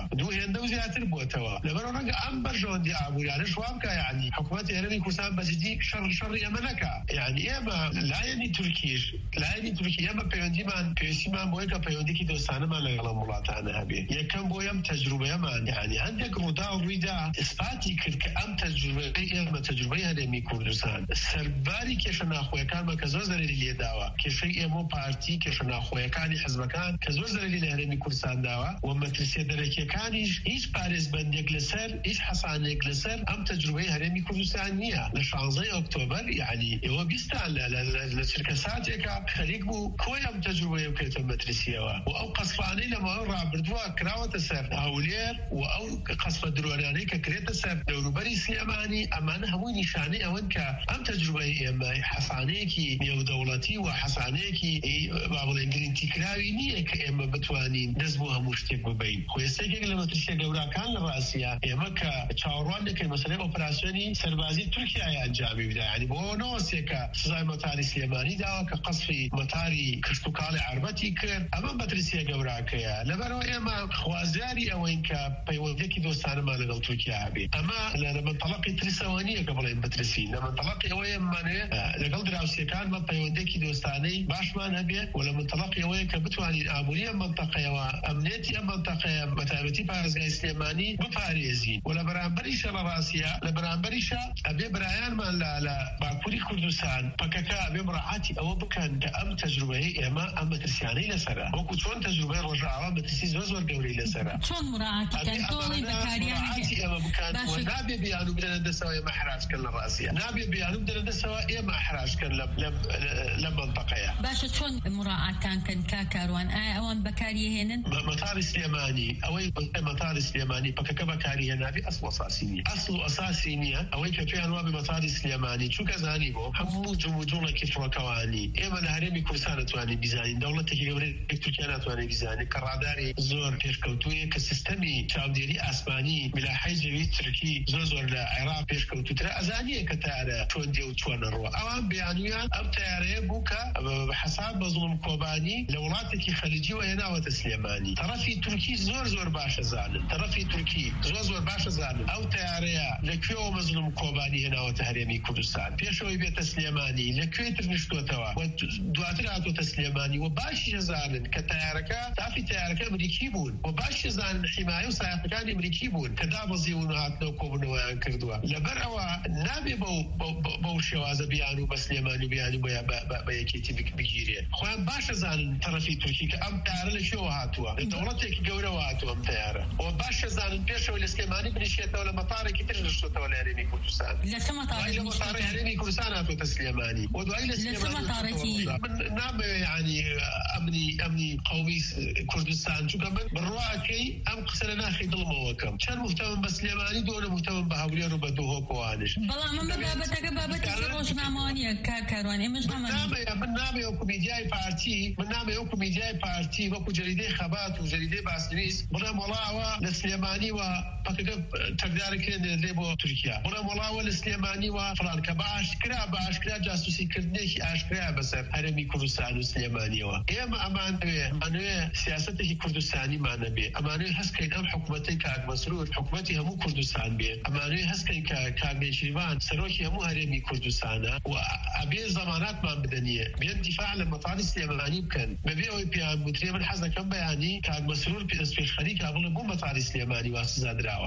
بووەتەوە لەبەر ڕەنگە ئەم بەرژەوەندی ئابووریانەش وام کە یعنی حکوومەت هێرەمی کوردستان بەجددی شەڕ ئێمە نەکا یعنی ئێمە لایەنی تورکی ئێمە پێویستیمان بۆیە کە پەیوەندێکی دۆستانەمان لەگەڵ وڵاتانە هەبێ یەکەم بۆ ئەم تەجروبەیەمان یعنی هەندێک ڕوودا و ڕوویدا ئیسپاتی کرد کە ئەم تەجروبەی ئێمە تەجروبەی هەرێمی کوردستان سەرباری کێشە ناخۆیەکانمە کە زۆر زەرری لێداوە کێشەی ئێمە و پارتی کێشە ناخۆیەکانی حزبەکان کە زۆر زەرری لە هەرێمی کوردستان داوە و مەترسیە دەرەکیەکانیش هیچ پارێزبەندێک لەسەر هیچ حەسانێک لەسەر ئەم تەجروبەی هەرێمی کوردستان نییە لە 16 ئۆکتۆبەر یعنی ئێوە بیستان لە چرکە ساتێکە خەریک بوو کۆی ئەم تەجروبەیە بکرێتە مەترسیەوە و ئەو قەسفانەی لە ماوەی ڕابردووە کراوەتە سەر هەولێر و ئەو قەسفە درۆنانەی کە کرێتە سەر دەوروبەری سلێمانی ئەمانە هەمووی نیشانەی ئەوەن کە ئەم تەجروبەی ئێمە حەسانەیەکی نێودەوڵەتی و حەسانەیەکی با بڵێن گرنگتیکراوی نییە کە ئێمە بتوانین دەست بۆ هەموو شتێک ببین خۆستێکێک لە مەترسیە گەوراکان لە ڕاستیە ئێمە کە چاوەڕوان دەکەین مەسەلەی ئۆپراسیۆنی سەربازی تورکیای ئەنجامی بدا یعنی بۆ نەوەسێکە سزای مەتاری سلێمانی داوە کە قەسفی مەتاری کشتوکاڵی عربەتی کرد ئەمە مەترسیە گەوراکەیە لەبەرەوە ئێمە خوازیاری ئەوەین کە پەیوەندێکی دۆستانەمان لەگەڵ تورکیا هەبێ ئەمە لە منتەڵەقی ترسەوە نییە کە بڵێن بترسین لە منتەڵەقی ئەوەیە مانەیە لەگەڵ دراوسێکانمە پەیوەندێکی دۆستانەی باشمان هەبێ و لە منتەڵەقی ئەوەیە کە بتوانین ئابووری ئەم منتەقەیەوە ئەمنێتی ئەم منتەقەیە بەتایبەتی پارێزگای سلێمانی بپارێزین و لە بەرامبەریشە لە ڕاستیە لە بەرامبەریشە ئەبێ برایانمان لە باکووری کوردستان پەکەکە ئەبێ مڕاعاتی ئەوە بکەن کە ئەم تەجروبەیە ئێمە ئەم مەترسیانەی لەسەرە وەکو چۆن تەجروبەی ڕۆژاوا مەترسی زۆر گەورەی لەسەرە چۆن مڕاعاتیکەن تۆڵی بەکاریانەکە ئێمە بکەن و نابێ بیان و بدەنە دەسەوە ئێمە حراجکەن لە ڕاستیە نابێ بیان و بدەنە دەسەوە ئێمە حراجکەن لە منتەقەیە باشە چۆن مڕاعاتتانکەن کاروان ئایا ئەوان بەکاری هێنن مەتاری سلێمانی ئەوەی مەتاری سلێمانی پەکەکە بەکاری هێنابی ئەسڵ ئەساسی نییە ئەوەی کە پێیان وابێ مەتاری سلێمانی چونکە زانی بۆ هەموو جوڵێکی فڕۆکەوانی ئێمە لە هەرێمی کوردستان ناتوانین بیزانین دەوڵەتێکی گەورەی تورکیا ناتوانێت بیزانێت کە ڕاداری زۆر پێشکەوتوویە کە سیستەمی چاودێری ئاسمانی ملاحەی جەوی تورکی زۆر لە عێراق پێشکەوتوترە ئەزانیە کە تارە چۆن دێ و چۆنە ڕوە ئەوان بەیانویان ئەم تیارەیە بوو کە بەحەساب بە زوڵم کۆبانی لە وڵاتێکی خەلیجی هێناوەتە سلێمانی تەرەفی تورکی زۆر باشە زانن تەرەفی تورکی زۆر باشە زانن ئەو تیارەیە لەکوێوە مەزلوم کۆبانی هێناوەتە هەرێمی کوردستان پێشەوەی بێتە سلێمانی لەکوێ تر نیشتوتەوە و دواتر هاتوۆتە سلێمانی و باشی زانن کە تیارەکە تافی تیارەکە ئەمریکی بوون و باشی زانن حیمایە و سایقەکانی ئەمریکی بوون کە دابەزیون و هاتنەوە کۆبوونەوەیان کردووە لەبەر ئەوە نابێ بەو شێوازە بیان و بە سلێمانی و بیانی بۆیە بە یەکێتی بگیرێ خۆیان باشە زانن تەرەفی تورکی کە ئەم تیارە لەکوێوە هاتووە لە دەوڵەتێکی گەورەوە هاتووە ئەم تیارە و باشە زانن پێشەوەی لە سلێمانی بنیشێتەوە لە مەتارێکی تر نیشتوتەوە لە هەرێمی کوردستان لە چه مەتارێکی لە مەتاری هەرێمی کوردستان هاتوۆتە سلێمانی و دوای لە سلێمانی نابێ یعنی ئەمنی قومی کوردستان چونکە من بڕواکەی ئەم قسە لە ناخی دڵمەوەکەم چەند مفتەمن بە سلێمانی دۆنە مفتەمن بە هەولێر و بە دووهۆکۆوانش بەڵام ئەمە بابەتەکە بابەتی ڕۆژنامەوانیە کاروان ئێمەش من نامێ وەکو میدیای پارتی وەکو جەریدەی خەبات و جەریدەی باسنویس بڵێم وەڵاوە لە سلێمانی و پەکەکە تەکدارەکرێن دێنێ بۆ تورکیا بڵێم وەڵاوە لە سلێمانی و فڵان کە بە ئاشکرا جاسوسیکردنێکی ئاشکرا بەسەر هەرێمی کوردستان و سلێمانیەوە ئێمە ئەمانوێ سیاسەتێکی کوردستانیمانە بێ ئەمانوێ هەستکەین ئەم حکوومەتەی کاک مەسرور حکوومەتی هەموو کوردستان بێ ئەمانوێ هەستکەین کە کاک نێچیروان سەرۆکی هەموو هەرێمی کوردستانە و ئەبێ زەماناتمان بدەنیە بێن دیفاع لە مەتاری سلێمانی بکەن بەبێ ئەوەی پێیان گوترێ من حەز دەکەم بەیانی کاک مەسرور پێشخەری کابڵە بوو مەتاری سلێمانی وا سزادراوە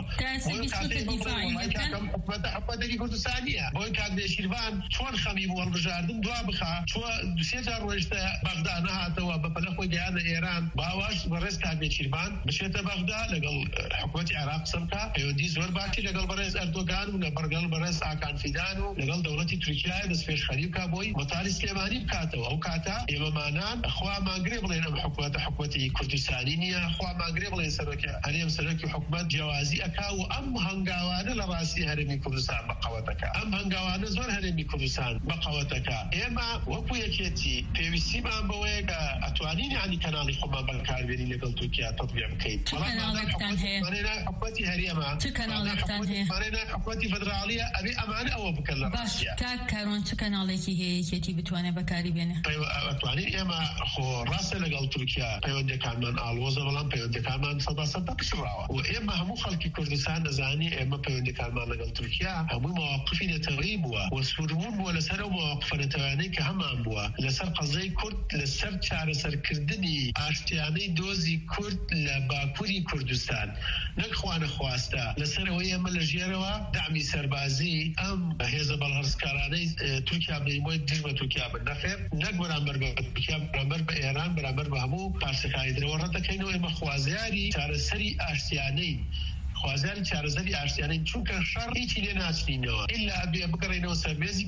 حکوومەتێکی کوردستانیە بۆی کاک نێچیروان چۆن خەمی وەڵبژاردن دوا بخا چوە دوسێ جار ڕۆیشتە بەغدا نەهاتەوە بەپەلە خۆی گەیانە ئێران باواش بەڕێز کاک نێچیروان بچێتە بەغدا لەگەڵ حکوومەتی عێراق قسە بکا پەیوەندی زۆر باشی لەگەڵ بەڕێز ئەردۆگان و لەگەڵ بەڕێز ئاکان فیدان و لەگەڵ دەوڵەتی تورکیای دەست پێشخەری بکا بۆی مەتاری سلێمانی بکاتەوە ئەو کاتە ئێمەمانان خوا ماگرێ بڵێن ئەم حکوومەتی کوردستانی نییە خوا ماگرێ بڵێن سەرۆکی حکوومەت جیاوازی ئەکا و ئەم هەنگاوانە لە ڕاستی هەرێمی کوردستان بەقەوەتەکە ئەم هەنگاوانە زۆر هەرێمی کوردستان بەقەوەتەکە ئێمە وەکو یەکێتی پێویستیمان بەوەیە کە اتوانين يعني كانالي خما بكاربيني لقل تركيا تطبيع بكين كانالكتان هي حكومتي هريما كانالكتان هي حكومتي فدرالية أبي أمان أو بكلم باش كارون كانالكي هي كتي بتواني بكاربينه اتوانين اما خو راسه لقل تركيا بيودي كمان الوزا بلان بيودي كمان صدا بشراوه واما هم خلق كردستان زاني اما بيودي كمان لقل تركيا هم مواقفين تغريب وسورون ولا سر مواقف نتواني كهم بوا لسر قضيه كرد لسر شعر سر كردني اشتياني دوزي كرد لباكوري كردستان نخوان خواستا لسر وهي ملجيروا دعمي سربازي ام هيزه بالهرسكاراني تركيا بيموت دجمه تركيا بالنفر نقبر امر تركيا برابر بايران برابر بهمو پارسکای درورده کینو ام خوازیاری چارسری اشتیانی خوازیاری چارسری اشتیانی چونکه شر هیچی ناچنینو الا ابي بقرينو سربيزي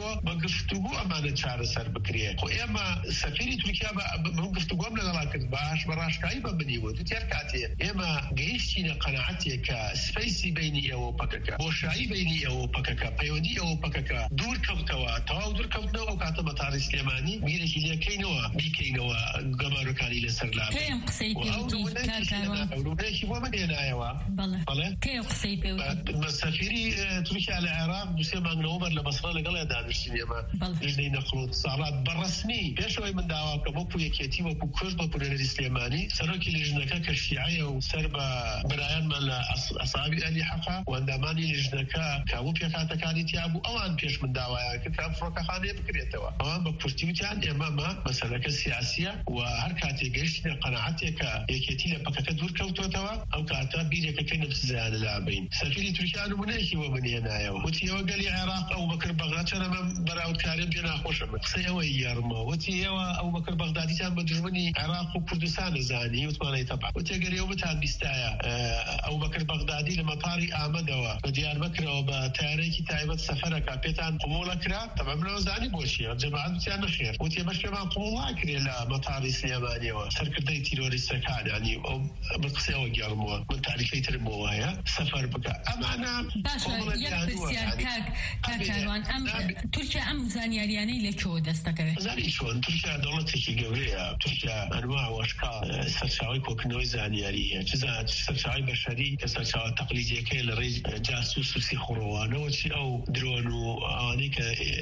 گفتگو امانه چارسر بکریه خو اما سفيري تركيا به گفتگو هم نلاکد باش براشکای ببني ود ترکاتی اما گیشتین قناعتی که سپیسی بینی او پککا بوشایی بینی او پککا پیودی او پککا دور کفتوا تاو دور کفتنو کاتم تاریخ سلیمانی میره کلی کینوا بیکینوا گمارکانی لسرلا كيم قصيبي كاركارون اولوبيشي ومدينا ايوا بالله كيم قصيبي مسافري تركيا على العراق بسمع نوبر لبصره لقال دانشتي ما لجنه نخلط صارت بالرسمي بشوي من دعواك بوكو يكيتي وكو كرد وكو الاسلاماني سركي لجنه كشيعيه وسربا برايان مال اصحابي اللي حقا وانداماني لجنه كابو بيكاتا كانت يابو اوان بيش من دعوايا كتاب فروكا خانيه بكريتوا اوان بكرتيوتان امام مساله سياسيه وحركات جيشنا قناعتك يكيتي لبكا دور كوتوا او كاتا بيرك كنفس زال اللاعبين سفيري تركيا مناهي ومن هنا وتي وقال العراق ابو بكر بغداد انا براو كريم جنا خوش قصيه يرمى وتي ابو بكر بغدادي كان بدرمني عراق وكردستان زاني وتماني طبعا وتي قال يوم تاع بيستايا ابو بكر بغدادي لمطاري امدوا بديار بكر وبتاريخ تايبه سفرك بيتان قبولك طبعا من زاني بوشي الجماعه تاعنا خير وتي مش كمان قبولك لا مطاري سليماني سركدي تيروريست كان يعني بقصيه ويرمى من تعريفي ترموها سفر بك امانه باشا يكسيان كاكاروان تركيا ام زانيارياني لكو دستكره زاني شلون تركيا دولتك قويه تركيا انواع واشكال سرشاوي كوكنوي زانياريه جزء سرشاوي بشري سرشاوي تقليديه كي لريج جاسوس سي خروان او درونو انيك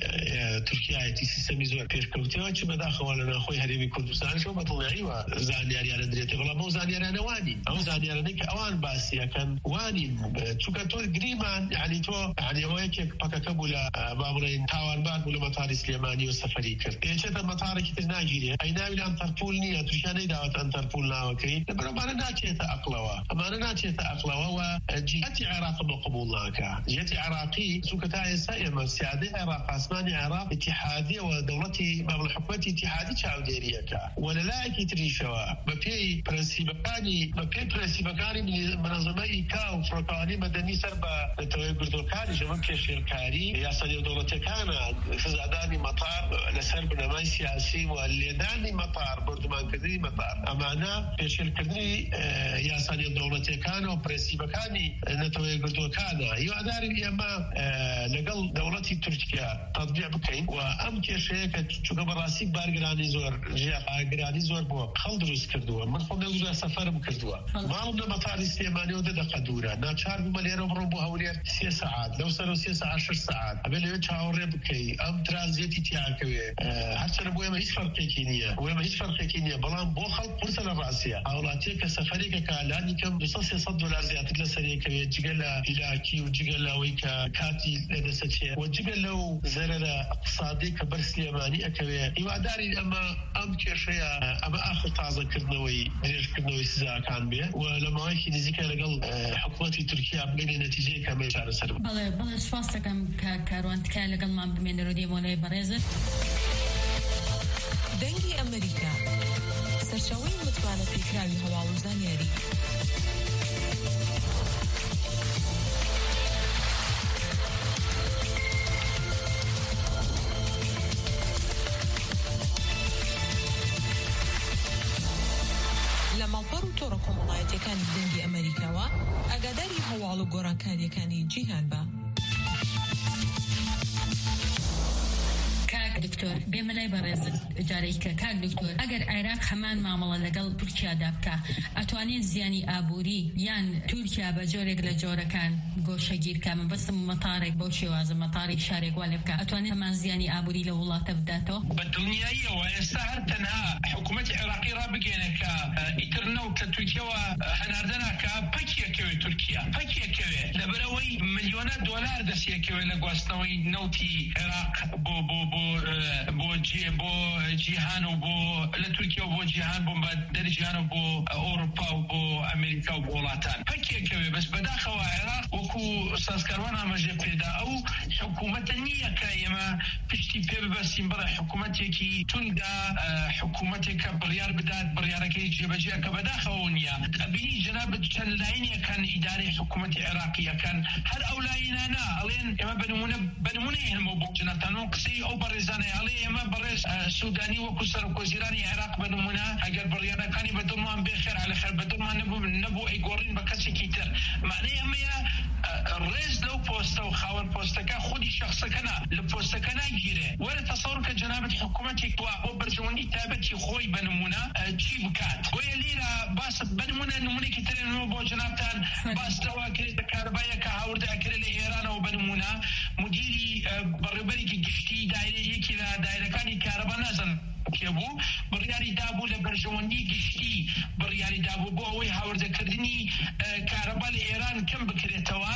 تركيا تي سيستم زور بيركوتيو تشي بداخل ولا اخوي هريمي كردستان شو بطلعي وزانياري على دريتي ولا مو زانياري انا واني او زانياري نك اوان باسيا كان واني تشوكاتو جريمان يعني تو يعني هيك باكابولا بابرين تاوان بان ولا مطار سليماني والسفري كرت ايشتا مطار كيت ناجيريا اي ناوي انتربولني تركيا دعوت انتربولنا اوكي بربانا ناچيتا اقلوا اما انا ناچيتا اقلوا وجهتي عراق مقبولناك جهتي عراقي سوكتا سائمه سياده عراق اسماني عراق اتحاديه ودولتي باب حكومتي اتحادي تشاوديريكا ولا لا كيتريشوا ببي برنسيبكاني من منظمه كاو فروكاني مدني سربا توي قردوكاني جمن كشيركاري يا سيد دولتي كان فزاداني مطار لسرب نماي سياسي والليداني مطار بردمان كذي مطار امانه كشيركني يا سيد دولتي كان وبرنسيبكاني نتوي قردوكانا يعداري يما لقل دولتي تركيا تطبيع بكين وام كشيك تشوك براسي بارغراني زور جا بارغراني زور بو خلدروس كردوا من خلدروس سفر بكردوا مالنا مطار استيماني ودد قدوره ناچار بمليرو بربو هولير 3 ساعات لو صاروا 6 10 ساعات قبل يتشاور بكي ام ترانزيتي تاعكوي حتى بو ما يفرق كينيا وما يفرق كينيا بلان بو خلق فرصه الراسيه اولاتيك سفريك كالاني كم $600 زياده لسريك جيجلا هلاكي وجيجلا ويكا كاتي لدسچه وجيجلا زرر اقتصادي كبر سليماني اكوي يواداري اما ام كشيا اما اخر تازه كرنوي دريش كرنوي سزا كان بيه ولما هيك نزيك لقل حكومتي تركيا بين نتيجه كما شعر سر بله شفاستكم كاروان كان لقل ما بمن رودي مولاي بريزه دنگی امریکا سرچاوی متوانه پیکراوی هوا و زانیاری لەمەڵپەڕ و تۆڕە کۆمەڵایەتیەکانی دەنگی ئەمریکاوە ئاگاداری هەواڵ و گۆڕانکاریەکانی جیهان بە. دکتۆر بێمەلای بەڕێزت جارێککە کاک دکتۆر ئەگەر عێراق هەمان مامەڵە لەگەڵ تورکیادا بکە ئەتوانێت زیانی ئابووری یان تورکیا بە جۆرێک لە جۆرەکان گۆشەگیرکە مەبەستم مەتارێک بۆ شێوازە مەتاری شارێک وا لێ بکە ئەتوانێت هەمان زیانی ئابووری لە وڵاتە بداتەوە بە دڵنیاییەوە ئێستا هەر تەنها حکوومەتی عێراقی ڕابگەێنە کە ئیترنەوت لە تورکیاوە هەناردەناکە پەکیەکەوێ تورکیا پەکیەکەوێ لەبەرەوەی ملیۆنە دۆلار دەستیەکەوێ لە گواستنەوەی نەوتی عێراق بۆ جیهان و بۆ لە تورکیا و بۆ جیهان بۆ دەری جیهان و بۆ ئەوروپا و بۆ ئەمریکا و بۆ وڵاتان پەکیەکەوێ بەس بەداخەوە عێراق وەکو سازکاروان ئاماژە پێدا ئەو حکوومەتە نییە کە ئێمە پشتی پێ ببەستین بەڵێ حکوومەتێکی توندا حکوومەتێکە بڕیار بدات بڕیارەکەی جێبەجێ کە بەداخەوە نییە بینی جەنابەت چەند لاینێکەن ئیدارەی حکوومەتی عێراقیەکەن هەر ئەو لاینانە ئەڵێن ئێمە بنمونە هێنمەوە بۆ جنەتانەوە قسەی ئەو بەڕێزانەیە ئەڵێ ئێمە بەڕێز سوودانی وەکو سەرۆکوەزیرانی عێراق بنمونە ئەگەر بڕیارەکانی بەدڵمان بێخێر عەلەخێر بەدڵمان نەبوو ئەیگۆڕین بە کەسێکی تر معنەی ئەمەیە ڕێز لەو پۆستە و خاوەن پۆستەکە خودی شخصەکەنا لە پۆستەکە ناگیرێ وەرە تەسەوڕ کە جەنابەت حکوومەتێک وا بۆ بەرژەوەندی تایبەتی خۆی بنمونە چی بکات بۆیە لێرە باس بنمونە نمونێکی ترێنەوە بۆ جەنابتان باس لەوە کرێتە کارەبایە کە هاوردە ئەکرێت لە ئێرانەوە بنمونە مدیری بەڕێوەبەرێکی گشتی دایرەیەکی لە دایرەکانی کارەبا نازن کێبوو بڕیاری دابوو لە بەرژەوەندی گشتی بڕیاری دابوو بۆ ئەوەی هاوردەکردنی کارەبا لە ئێران کەم بکرێتەوە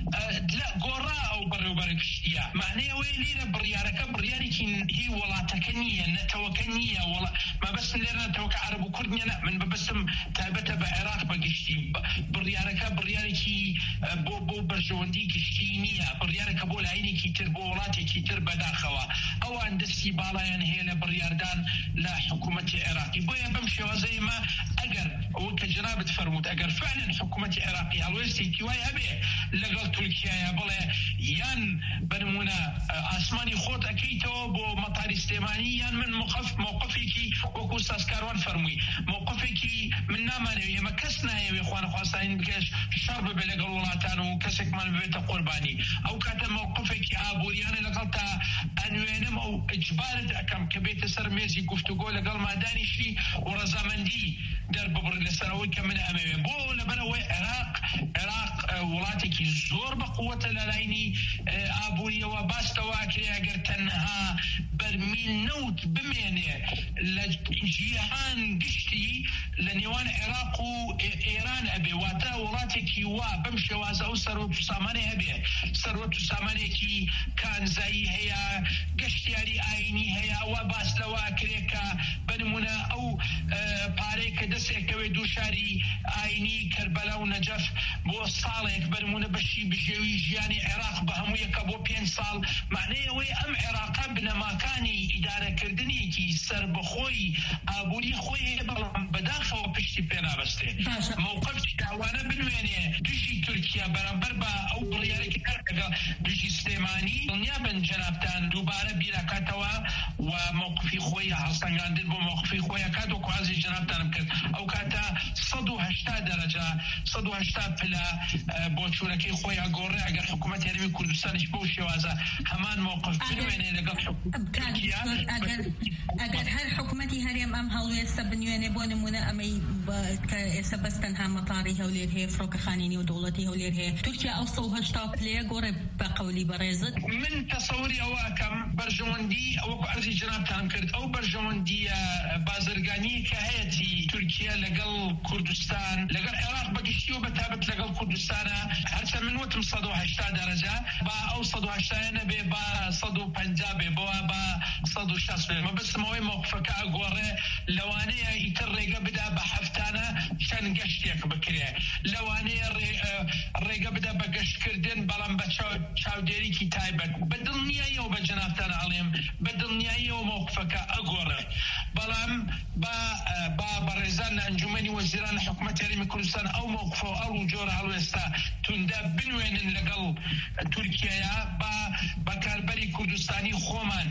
گۆڕا ئەو بەڕێوەبەرە گشتیە معنەی ئەوەی لێرە بڕیارەکە بڕیارێکی هی وڵاتەکە نییە نەتەوەکە نییە مەبەستم لێرە نەتەوەکە عەرەب و کورد نییە من بەبەستم تایبەتە بە عێراق بە گشتی بڕیارەکە بڕیارێکی بۆ بەرژەوەندی گشتی نییە بڕیارەکە بۆ لاینێکی تر بۆ وڵاتێکی تر بەداخەوە ئەوان دەستی باڵایان هەیە لە بڕیاردان لا حکوومەتی عێراقی بۆیە بەم شێوازەی ما ئەگەر ئەوە کە جەنابەت فەرمووت ئەگەر فعلا حکوومەتی عێراقی هەڵوێستێکی وای هەبێ لەگەڵ تورکیایە بڵێ یان بنمونە ئاسمانی خۆت ئەکەیتەوە بۆ مەتاری سلێمانی یان من موقفێکی وەکو سازکاروان فەرمووی موقفێکی من نامانەوێ ئێمە کەس نایەوێ خوانەخواستین بکەش شەڕ ببێ لەگەڵ وڵاتان و کەسێکمان ببێتە قوربانی ئەو کاتە موقفێکی ئابووریانە لەگەڵ تا ئەنوێنم ئەو ئیجبارت ئەەکەم کە بێتە سەر مێزی گفتوگۆ لەگەڵ مادانیشی و ڕەزامەندی دەرببڕ لەسەرەوەی کە من ئەمەوێ بۆ لەبەرەوەی عێراق وڵاتێکی زۆر بە قووەتە لە لاینی ئابووریەوە باستەوە کرێ ئەگەر تەنها بەرمیل نەوت بمێنێ لە جیهان گشتی لە نێوان عێراق و ئێران ئەبێ واتە وڵاتێکی وا بەم شێوازە ئەو سەرۆت و سامانەی هەبێ سەرۆت و سامانێکی کانزایی هەیە گەشتیاری ئاینی هەیە وا باس لەوە کرێ کە بنمونە ئەو پارەی کە دەستێکەوێ دووشاری ئاینی کەربەلا و نەجەف بۆ ساڵێک بنمونە بەشی بژێوی ژیانی عێراق بە هەموویەکە بۆ 5 ساڵ معنەی ئەوەی ئەم عێراقا بنەماکانی ئیدارەکردنیەکی سربەخۆی ئابووری خۆی هەیە بەڵام بەداخەوە پشتی پێ نابەستێ موقفی داوانە بنوێنێ دژی تورکیا بەرامبەر بە ئەو بڕیارێکی هەرکەگە دژی سلێمانی دڵنیا بن جەنابتان دووبارە بیرەکاتەوە و موقفی خۆی هەڵسەنگاندن بۆ موقفی خۆی کات و کوازی جەنابتانم کرد ئەو کاتە 180 دەرەجە 180 پلە بۆ چوونەکەی خۆی ئەگۆڕێ ئەگەر حکوومەت هەرێمی کوردستانیش بەو شێوازە هەمان موقف بنوێنێ لەگەڵ تورکیا ئەگەر هەر حکوومەتی هەرێم ئەم هەڵوێستە بنوێنێ بۆ نمونە ئەمەی کە ئێستا بەس تەنها مەتاری هەولێر هەیە فڕۆکەخانینی و دەوڵەتی هەولێر هەیە تورکیا ئەو 180 پلەیە گۆڕێ بە قەولی بەڕێزت من تەسەوری ئەوە ئەکەم بەرژەوەندی ئەوەکو عەرزی جەنابتان کرد ئەو بەرژەوەندیە بازرگانی کە هەیەی تورکیا لەگەڵ کوردستان لەگەڵ عێراق بەگشتی و بەتابەت لەگەڵ کوردستانە هەرچەند من وتم 180 دەرەجە با ئەو 180 نەبێ با 150 بێ بەوە با 160 بێ مەبەستمەوەی موقفەکە ئەگۆڕێ لەوانەیە ئیتر ڕێگە بدا بە هەفتانە چەند گەشتێک بکرێ لەوانەیە ڕێگە بدا بە گەشتکردن بەڵام بە چاودێریکی تایبەت بەدڵنیاییەوە بە جەنابتان ئەڵێم بەدڵنیاییەوە موقفەکە ئەگۆڕێ بەڵام با بەڕێزان لە ئەنجومەنی وەزیران لە حکوومەتی هەرێمی کوردستان ئەو موقفە و ئەو جۆرە هەڵوێستا توندە بنوێنن لەگەڵ تورکیایە بە کاربەری کوردستانی خۆمان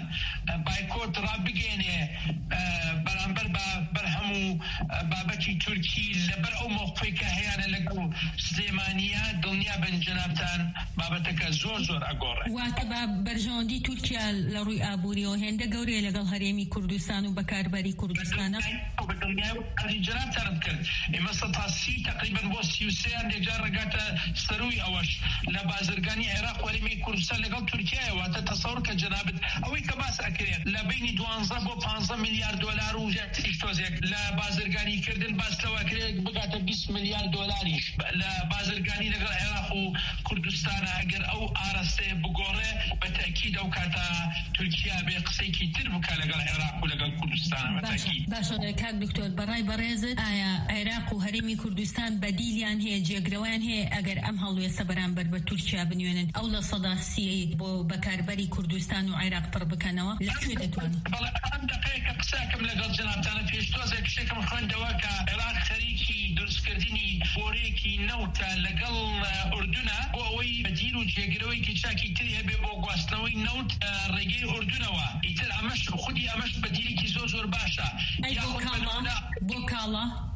بایکۆت ڕابگەێنێ بەرامبەر بە بەرهەموو بابەتی تورکی لبر أو موقفك هيانا لقو سليمانية دنيا بن جنابتان بابتك زور أقوره واتبا برجاندي تركيا لروي آبوری و هنده قوری لقل هريمي كردستان و بكاربري كردستان بدنيا هذه جنابتان بكرد إما سطاسي تقريبا وسيوسي عند جار رقات سروي أوش لبازرقاني عراق وريمي كردستان لقل تركيا وتتصور كجنابت أوي كباس أكريت لبين 12 و 15 مليار دولار وجات تشتوزيك لبازرقاني كردن باس لو أكريت بقات 20 مليار دولاري لبازرقاني لقل عراق وكردستان أجر أو آرسي بقوره بالتأكيد أو كاتا تركيا بقصيكي تربك لقل عراق ولقل كردستان بالتأكيد. باشا كاك دكتور براي بريزت آيا عراق وهرمي كردستان بديليان هي جيغروان هي أجر أم هلو يسبران بربة تركيا بنيونن أو لصدا سي بو بكاربري كردستان وعراق بربكانوا لكو دتوان. والله أنا دقيقة قساكم لقل جنابتان فيش توزيك شكم خوان دواكا عراق خريكي درس كرديني بوريكي نوتا لقل أردنا وأوي بديلو جيغروي كيشاكي تريها ببو قواسنوي نوت رجي أردنوا يتر أمش خدي أمش بديلي كي زور باشا أي بوكالا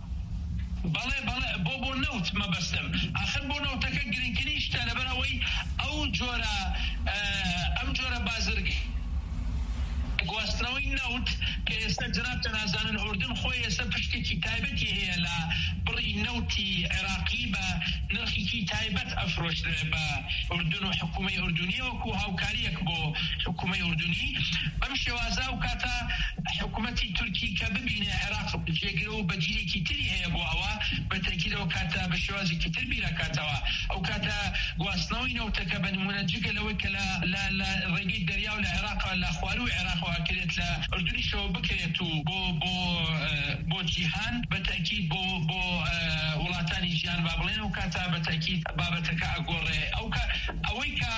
بله بو نوت ما بستم آخر بو نوتك جرين كنيش تانا براوي أو جورا أم جورا بازرق قواستنوي نوت كيستجرب تنازان الأردن خويا سبشتي كتابتي هي لا بري نوتي عراقي با نرخي كتابت أفروش با أردن وحكومة أردنية وكو هاوكاريك بو حكومة أردني بمشي وازا وكاتا حكومتي تركي كببين عراق جيجرو بديلي كتيري هي بو أوا بالتأكيد وكاتا بشوازي كتير بيلا كاتا وكاتا قواستنوي نوتك بن منجق لوك لا رقيد دريا ولا عراق ولا خوارو عراق وكريت لا أردني شو بكريتو بو جيهان بالتأكيد بو ولاتاني جيهان بابلين وكاتا بالتأكيد بابتك أقول أويكا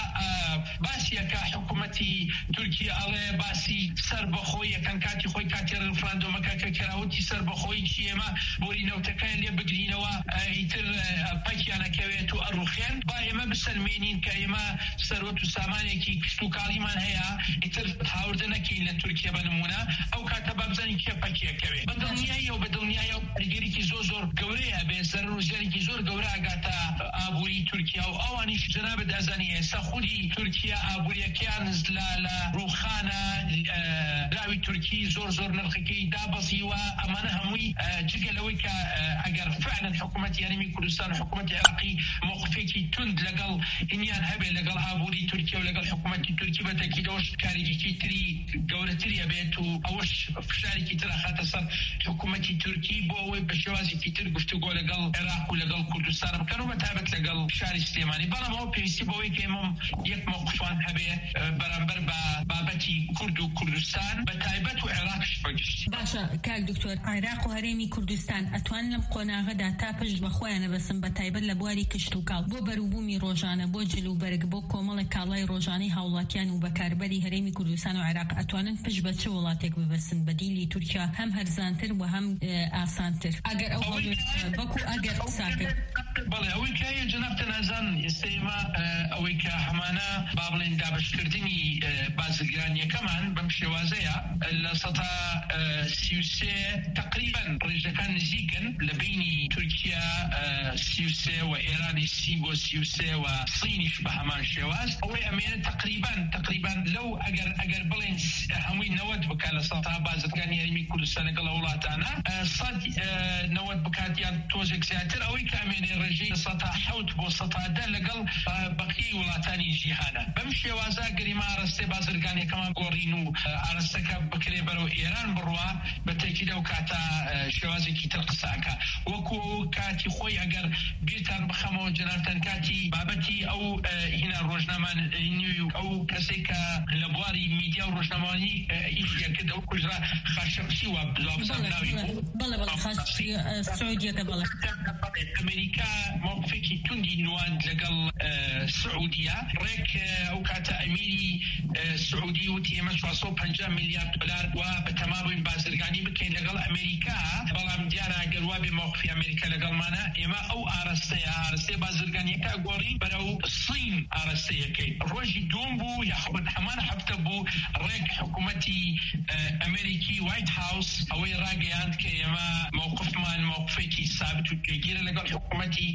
باسيا كحكومتي تركيا على باسي سر بخويا كان كاتي خوي كاتي الرفراندوم كراوتي سر بخوي شيما بورينا وتكاين اللي بدرينا يتر باكي أنا كويتو الرخيان بايما بسلمينين كايما سروتو ساماني كي كشتو كاليمان هيا يتر تحاوردنا كي لتركيا بنمونا أو كاتبا بزاني كي باكي كوي بدلنيايا رجالي كي زور قوريها بسر رجالي كي زور قوريها قاتا أبوري تركيا أوانيش جناب دازاني سخولي تركيا أبوريا كيانز لا روخانا راوي تركي زور نرخي دابصي وأمانة هموي جيجلويكا أجر فعلا حكومة يرمي كردستان وحكومة العراقي موقفيكي تند لقل إنيان هبه لقل أبوري تركيا ولقل حكومة تركيا بتأكيدوش كاريجي تري قولتري أبيتو أوش فشاري ترى خاطر حكومة تركي بوي بشوازي كتير قفتو قول لقل العراق ولقل كردستان كانوا متابت لقل شاري سليماني بلا ما هو بيسي بوي كيمم يك موقفان هبه برامبر بابتي كرد وكردستان بتايبت وعراق شبكش باشا كاك دكتور عراق وهرمي كردستان أتوان لم قونا غدا تابج بخوانا بسم بتايبت لبواري كشتوكال بو بروبومي روجانا بو جلو برق بو كومل كالاي روجاني هاولاتيان وبكاربري هرمي كردستان وعراق أتوانن بجبت شولاتك ببسن بديلي تركيا هم هرزانتر وهم آسانتر أجر أول بكو أجر ساكر بله أويكا يا جناب تنازان يستيما أويكا حمانا بابلين دابش كردني بازقرانيا كمان بمشي وازيا لسطا سيوسي تقريبا رجكان نزيقا لبيني تركيا سيوسي وإيراني سيبو سيوسي وصيني شبه همان شواز أوي أمين تقريبا لو أجر بلين هموي نود بكا لسطا بازقرانيا يرمي كل سنة قلولاتانا صد نود بكاتيان توزيك زياتر أويكا أمين رجي سطا حوت بو سطا دل لقل بقي ولاتاني جيهانا بمشي وازا قريما رستي بازرقاني كمان قورينو عرستك بكري برو إيران بروا بتأكيد وكاتا شوازي كي تلقساكا وكو كاتي خوي أقر بيرتان بخمو جنابتان كاتي بابتي أو هنا روجنامان أو كسيكا لبواري ميديا وروجناماني إيشيا كده وكجرا خاشقسي وابزابزابناوي بلا خاشقسي السعودية كبلا أمريكا موقفك تندي نوان لقل السعودية ريك وكاتا أميري السعودي وتيمس وصو 5 مليار دولار وبتمابين بازرقاني بكين لقل أمريكا بلام ديانا قلوا وابێ موقفی ئەمریکا لەگەڵمانە ئێمە ئەو ئارەستەی بازرگانیەکە گۆڕین بەرەو سین ئارەستەیەکەی ڕۆژی دوم بوو یاخود هەمان هەفتە بوو ڕێک حکوومەتی ئەمریکی وایت هاوس ئەوەی ڕاگەیاند کە ئێمە موقفمان موقفێکی ثابت و پێگیرە لەگەڵ حکوومەتی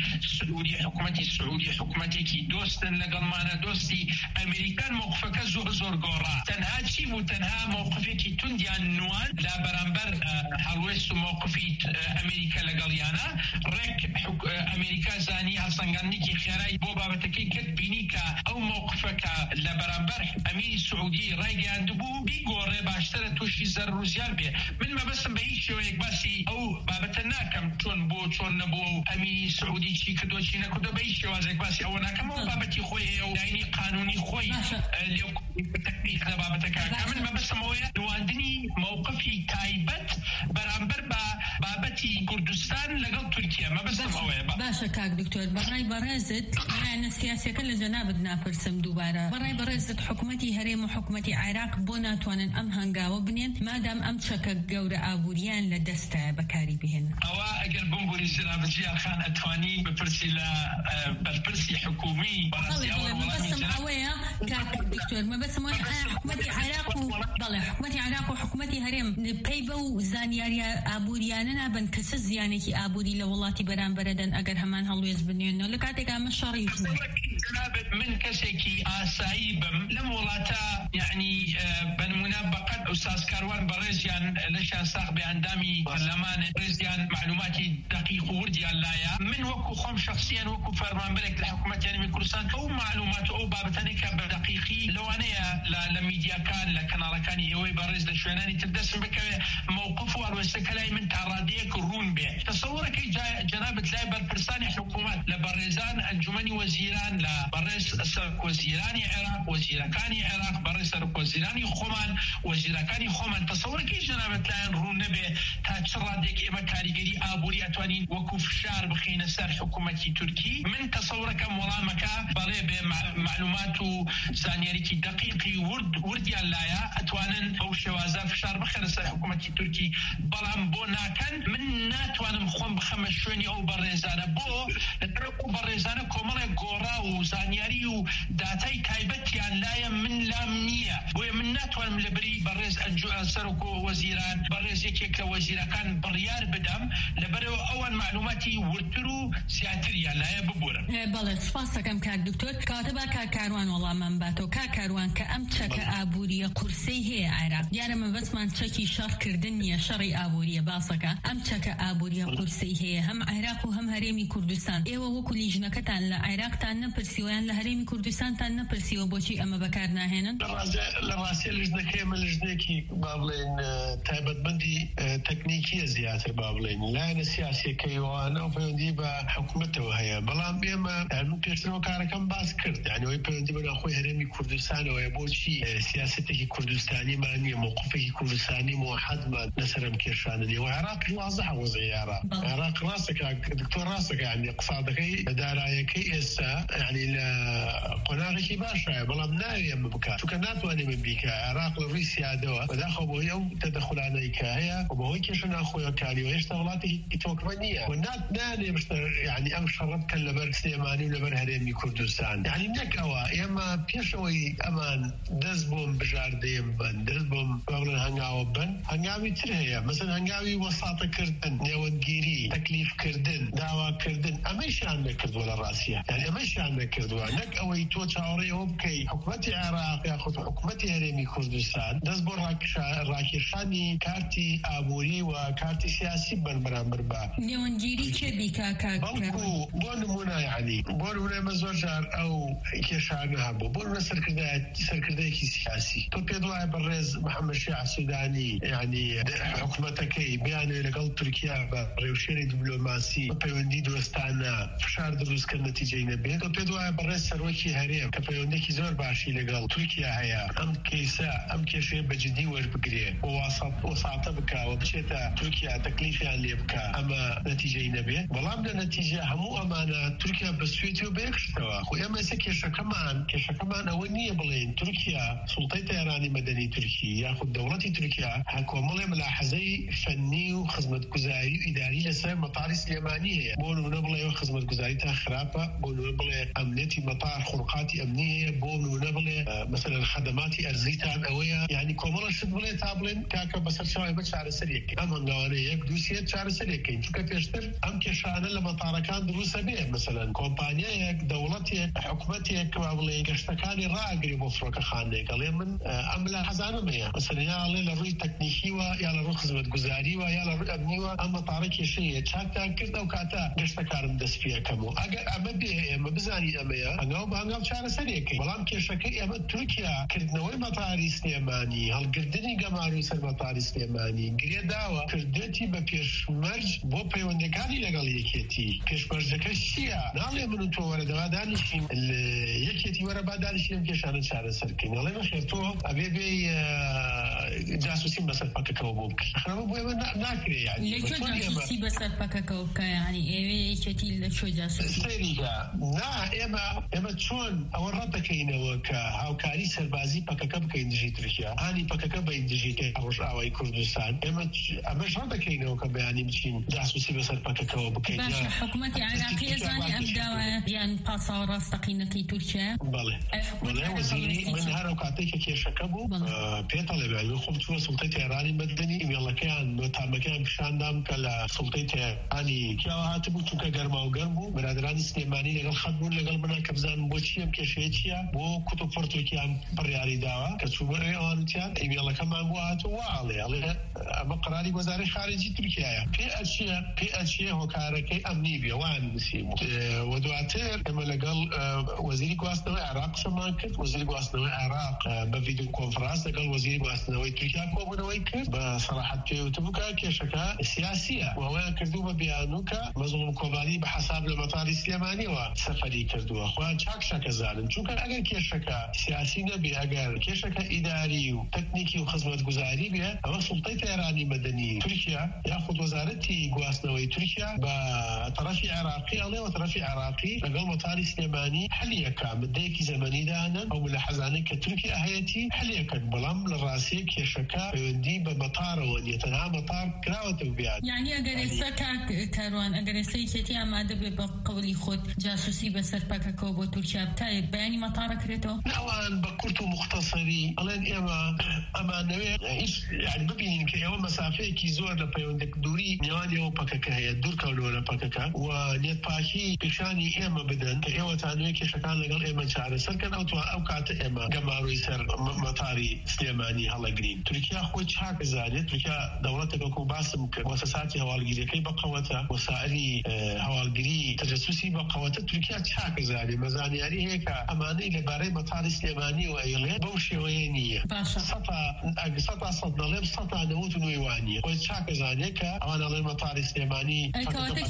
سعودی حکوومەتێکی دۆستن لەگەڵمانە دۆستی ئەمریکان موقفەکە زۆر گۆڕا تەنها چی بوو تەنها موقفێکی توندیان نوان لا بەرامبەر هەڵوێست و موقفی ئەمریکا لەگەڵیانە ڕێک ئەمریکا زانی هەڵسەنگاندنێکی خێرای بۆ بابەتەکەی کرد بینی کە ئەو موقفەکە لە بەرامبەر ئەمیری سعودی ڕایگەیاندبوو بیگۆڕێ باشترە تووشی زەرر و زیان بێ من مەبەستم بە هیچ شێوەیەک باسی ئەو بابەتە ناکەم چۆن نەبووە و ئەمیری سعودی چی کردو چی نەکردو بە هیچ شێوازێک باسی ئەوە ناکەم ئەو بابەتی خۆی هەیە و داینی قانونی خۆی لێو تەکنیک لە بابەتەکە من مەبەستم ئەوەیە نواندنی موقفی تایبەت بەرامبەر بە بابەتی کوردستان لەگەڵ تورکیا مەبەستم ئەوەیە باشە کاک دکتۆر بەڕای بەڕێزت یانە سیاسیەکە لە جەنابت ناپرسم دووبارە بەڕای بەڕێزت حکوومەتی هەرێم و حکوومەتی عێراق بۆ ناتوانن ئەم هەنگاوە بنێن مادام ئەم چەکە گەورە ئابووریان لە دەستایە بەکاری بهێنن ئەوە ئەگەر بمبوری جنابەتجیار خان ئەتوانی بپرسی لە بەرپرسی حکومی مەبەستم ئەوەیە کاک دکتۆر مەبەستم ئەوەیە حکوومەتی عێراق و بەڵێ حکوومەتی عێراق و حکوومەتی هەرێم پێی بەو زانیاریە ئابووریانە نابن کە چ زیانێکی ئابووری لە وڵاتی بەرامبەرەدەن ئەگەر هەمان هەڵوێز بنێنەوە لە کاتێکا ئەمە شەڕی من کەسێکی ئاسایی بم لەم وڵاتە یعنی بنمونە بەقەت ئوستاز کاروان بەڕێزیان لەشان ساق بە ئەندامی پەرلەمان ڕێزیان معلوماتی دقیق و وردیان لایە من وەکو خۆم شخصیان وەکو فەرمانبەرێک لە حکوومەتی هەرێمی کوردستان ئەو معلومات و ئەو بابەتانێکە بە دقیقی لەوانەیە لە میدیاکان لە کەناڵەکانی ئێوەی بەڕێز لە شوێنانی تر دەستم بکەوێ موقف و هەڵوێستەکە لای من تا ڕادەیەک ڕوون بێ تەسەوڕەکەی جەنابەت لای بەرپرسانی حکوومەت لە بەڕێزان ئەنجومەنی وەزیران لە بەڕێز سەرکۆزیرانی عێراق وەزیرەکانی عێراق بەڕێز سەرکۆزیرانی خۆمان وەزیرەکانی خۆمان تەسەوڕەکەی جەنابەت لایەن ڕوون نەبێ تا چ ڕادێک ئێمە کاریگەری ئابووری ئەتوانین وەکو فشار بخینە سەر حکوومەتی تورکی من تەسەوڕەکەم وەڵامەکە بەڵێ بێ معلومات و زانیاریکی دقیقی وردیان لایە ئەتوانن ئەو شێوازە فشار بخێنە سەر حکوومەتی تورکی بەڵام بۆ ناکەن من ناتوانم خۆم بخەمە شوێنی ئەو بەڕێزانە بۆ لەبەر ئەو بەڕێزانە کۆمەڵێک گۆڕا و زانیاری و داتای تایبەتیان لایە من لام نییە بۆیە من ناتوانم لەبەری بەڕێز سەرۆک و وەزیران بەڕێز یەکێک لە وەزیرەکان بڕیار بدەم لەبەرەوە ئەوان معلوماتی ورتر و زیاتریان لایە ببورن. بەڵێ سپاس دەکەم کاک دکتۆر کاتە با کاکاروان وەڵامان باتەوە کاکاروان کە ئەم چەکە ئابووریە قورسەی هەیە عێراق دیارە مەبەستمان چەکی شەڕکردن نییە شەڕی ئابووریە باسەکە ئەم چەکە ئابووریە قورسەی هەیە هەم عێراق و هەم هەرێمی کوردستان ئێوە وەکو لیژنەکەتان لە عێراقتان نەپرسیوەیان لە هەرێمی کوردستانتان نەپرسیوە بۆچی ئەمە بەکار ناهێنن لە ڕاستی لیژنەکەی ئەمە لیژنێکی با بڵێن تایبەتمەندی تەکنیکیە زیاتر با بڵێن لایەنە سیاسیەکەیوانە و پەیوەندی بە حکوومەتەوە هەیە بەڵام ئێمە من پێشترەوە کارەکەم باس کرد یعنی ئەوەی پەیوەندی بە ناوخۆی هەرێمی کوردستانەوەیە بۆچی سیاسەتێکی کوردستانیمان نییە موقفێکی کوردستانی موحەدمان لەسەر ئەم کێشانە نیە و عێراق واضحە وەزعی عێراق ڕاستەکە دکتۆر ڕاستەکە یعنی قسادەکەی دارایەکەی ئێستا یعنی لە قۆناغێکی باشە بەڵام ناوێ ئەمە بکات چونکە ناتوانێمە بیکە عێراق لە ڕووی سیادەوە بەداخەوە بۆی ئەو تەدەخولانەی کە هەیە و بەهۆی کێشە ناخۆیەکاری و هێشتا وڵاتێکی تۆکمە نییە و نانێ بشتە یعنی ئەم شەڕە بکەن لەبەر سلێمانی و لەبەر هەرێمی کوردستان یعنی نەکەوە ئێمە پێشەوەی ئەمان دەست بۆم بژاردەیەم بن دەست بۆم بەڵێن هەنگاوە بن هەنگاوی تر هەیە مەسەن هەنگاوی وەساتەکردن نێوەندگیری تەکلیفکردن داواکردن ئەمەیشان نەکردووە لە ڕاستیە یعنی ئەمەیشان نەکردووە نەک ئەوەی تۆ چاوەڕێی ئەوە بکەی حکوومەتی عێراق یاخود حکوومەتی هەرێمی کوردستان دەست بۆ ڕاکێشانی کارتی ئابووری و کارتی سیاسی بەرامبەر بە نێوەندگیری چێ بیکا کاک بۆ نمونە یعنی بۆ نمونە ئێمە زۆر جار ئەو کێشانە هەبوو بۆ نمونە سەرکردەیەکی سیاسی تۆ پێت وایە بەڕێز محەممەد شیع سوودانی یعنی حکوومەتەکەی بیانوێ لەگەڵ تورکیا بە ڕێوشێنی دیپلۆماسی بە پەیوەندی دۆستانە فشار دروستکرد نەتیجەی نەبێت تۆ پێت وایە بەڕێز سەرۆکی هەرێم کە پەیوەندێکی زۆر باشی لەگەڵ تورکیا هەیە ئەم کێشەیە بەجددی پەیوەندی وەربگرێ وەساتە بکاوە بچێتە تورکیا تەکلیفیان لێ بکە ئەمە نەتیجەی نەبێت بەڵام لە نەتیجە هەموو ئەمانە تورکیا بەسوێتی و بەیەکشتەوە خۆ ئێمە ئێستا کێشەکەمان ئەوە نییە بڵێن تورکیا سوڵتەی تەیارانی مەدەنی تورکی یاخود دەوڵەتی تورکیا کۆمەڵێ ملاحەزەی فەنی و خزمەتگوزاری و ئیداری لەسەر مەتاری سلێمانی هەیە بۆ نمونە بڵێ خزمەتگوزاری تا خراپە بۆ نمونە بڵێ ئەمنیەتی مەتار خوڕقاتی ئەمنی هەیە بۆ نمونە بڵێ مثلا خەدەماتی ئەرزیتان ئەوەیە یعنی کۆمەڵە شت بڵێ تا بڵێن کاکە بەسەر چاوی بە چارەسەرێک ئەم هەنگاوانەیە یەک دووسێت چارەسەرێکین چونکە پێشتر ئەم کێشانە لە مەتارەکان دروستە بێ مثلا کۆمپانیایەک دەوڵەتێک حکوومەتێک وا بڵێ گەشتەکانی ڕاگری بۆ فڕۆکەخانەیەک ئەڵێ من ئەم لە حەزانەمەیە مثلا یاڵێ لە ڕووی تەکنیکی وە یا لە ڕووی خزمەتگوزاری وە یا لە ڕووی ئەمنی وە ئەم مەتارە کێشەیە چاکتان کرد ئەو کاتە گەشتەکارم دەست پێەکەم و ئەگەر ئەمە بێ ئێمە بزانی ئەمەیە هەنگاو بە هەنگاو چارەسەرێکەکەی بەڵام کێشەکەی ئێمە تورکیا کردنەوەی مەتاری سلێمانی هەڵگرتنی گەماروی سەر مەتاری سلێمانی گرێ داوە کردێتی بە پێشمەرج بۆ پەیوەندەکانی لەگەڵ یەکێتی پێشمەرجەکە چییە ناڵێ من و تۆ وەرەدەوا دانیشین یەکێتی وەرە با دانیشین کێشانە چارەسەرکەین ئەڵێ بەخێر تۆ ئەبێ بێ جاسوسی بەسەر پەکەکەەوە بۆ بکەی خەمە بۆ ئێمە ناکرێ یعنی لەکوێ جاسوسی بەسەر پەکەکەەوە بکە یعنی ئێوێ یەکێتی لەکوێ جاسوسی سەیریگە نا ئێمە چۆن ئەوە ڕەتەکەینەوە کە هاوکاری سەربازی پەکەکە بکەین دژی تورکیا هانی پەکەکە بە دژیکەی ڕۆژئاوای کوردستان ئەمەش ڕەتەکەینەوە کە بەیانی بچین جاسوسی بەسەر پەکەکەەوە بکەین باشە حکوومەتی عێراقی ئەزانی ئەم داوە یان پاساوە ڕاستەقینەکەی تورکیا بەڵێ وەزیری من هەرو کاتێک کە کێشەکە بوو پێتەڵێ بێ خۆم چووە سوڵتەی تێرانی مەدەنی ئیمێڵەکەیان نۆتامەکەیان پیشاندام کە لە سوڵتەی تێرانی کیاوە هاتبوو چونکە گەرما و گەرم بوو برادرانی سلێمانی لەگەڵ خەت بوون لەگەڵ منە کە بزانم بۆچی ئەم کێشەیە چییە بۆ کوت و پۆرتورکیان بڕیاری داوە کە چوو بەڕێ ئەوانوتیان ئیمێڵەکەمان بۆ هاتووە ئەڵێ ئەمە قەراری وەزارەی خارجی تورکیایە پێ ئەچیە هۆکارەکەی ئەمنی بێ وان نووسیم و دواتر ئێمە لەگەڵ وەزیری گواستنەوەی عێراق قسەمان کرد وەزیری گواستنەوەی عێراق بە ڤیدیۆ کۆنفرانس لەگەڵ وەزیری گواستنەوەی تورکیا کۆبوونەوەی کرد بە سەراحەت پێوتبوو کە کێشەکە سیاسیە و ئەوەیان کردوو بە بیانوو کە مەزڵوم کۆبانی بە حەساب لە مەتاری سلێمانیەوە سەفەری کردووە خۆیان چاک شەکە زانن چونکە ئەگەر کێشەکە سیاسی نەبێ ئەگەر کێشەکە ئیداری و تەکنیکی و خزمەتگوزاری بێ ئەوە سوڵتەی تەیارانی مەدەنی تورکیا یاخود وەزارەتی گواستنەوەی تورکیا بە تەرەفی عێراقی ئەڵێ و تەرەفی عێراقی لەگەڵ مەتاری سلێمانی هەلیەکە مدەیەکی زەمەنیدانن ئەو لە حەزانەی کە تورکیا هەیەتی هەلیەکەن بەڵام لە ڕاستی کێشەکە پەیوەندی بە مەتارەوە نیە تەنها مەتار کراوەتە بیان یعنی ئەگەر ئێستا کاروان ئەگەر ئێستا یەکێتی ئامادە بێ بە قەولی خۆت جاسوسی بەسەر پەکەکەەوە بۆ تورکیا بتایە بەیانی مەتارە کرێتەوە ئەوان بە کورت و مختصری ئەڵێن ئێمە ئەمانەوێ هیچ یعنی ببینین کە ئێوە مەسافەیەکی زۆر لە پەیوەندێک دووری نێوانیەوە پەکەکە هەیە دوورکەونەوە لە پەکەکە و نێتپاکی پیشانی ئێمە بدەن کە ئێوەتانوێ کێشەکان لەگەڵ ئێمە چارەسەرکەن ئەو کاتە ئێمە گەماڕووی سەر مەتاری سلێمانی هەڵەگرین تورکیا خۆی چاکە زانێت تورکیا دەوڵەتێک و باسم کرد وەسەساتی هەواڵگیریەکەی بەقەوەتە وەسائلی هەواڵگیری تەجەسوسی بەقەوەتە تورکیا چاکە زانێت مەزانیاری هەیە کە ئەمانەی لەبارەی مەتاری سلێمانی و ئەیڵێ بەو شێوەیە نییە سەد دەڵێم 199 وانیە خۆی چاکە زانێت کە ئەوان ئەڵێن مەتاری سلێمانی کەواتە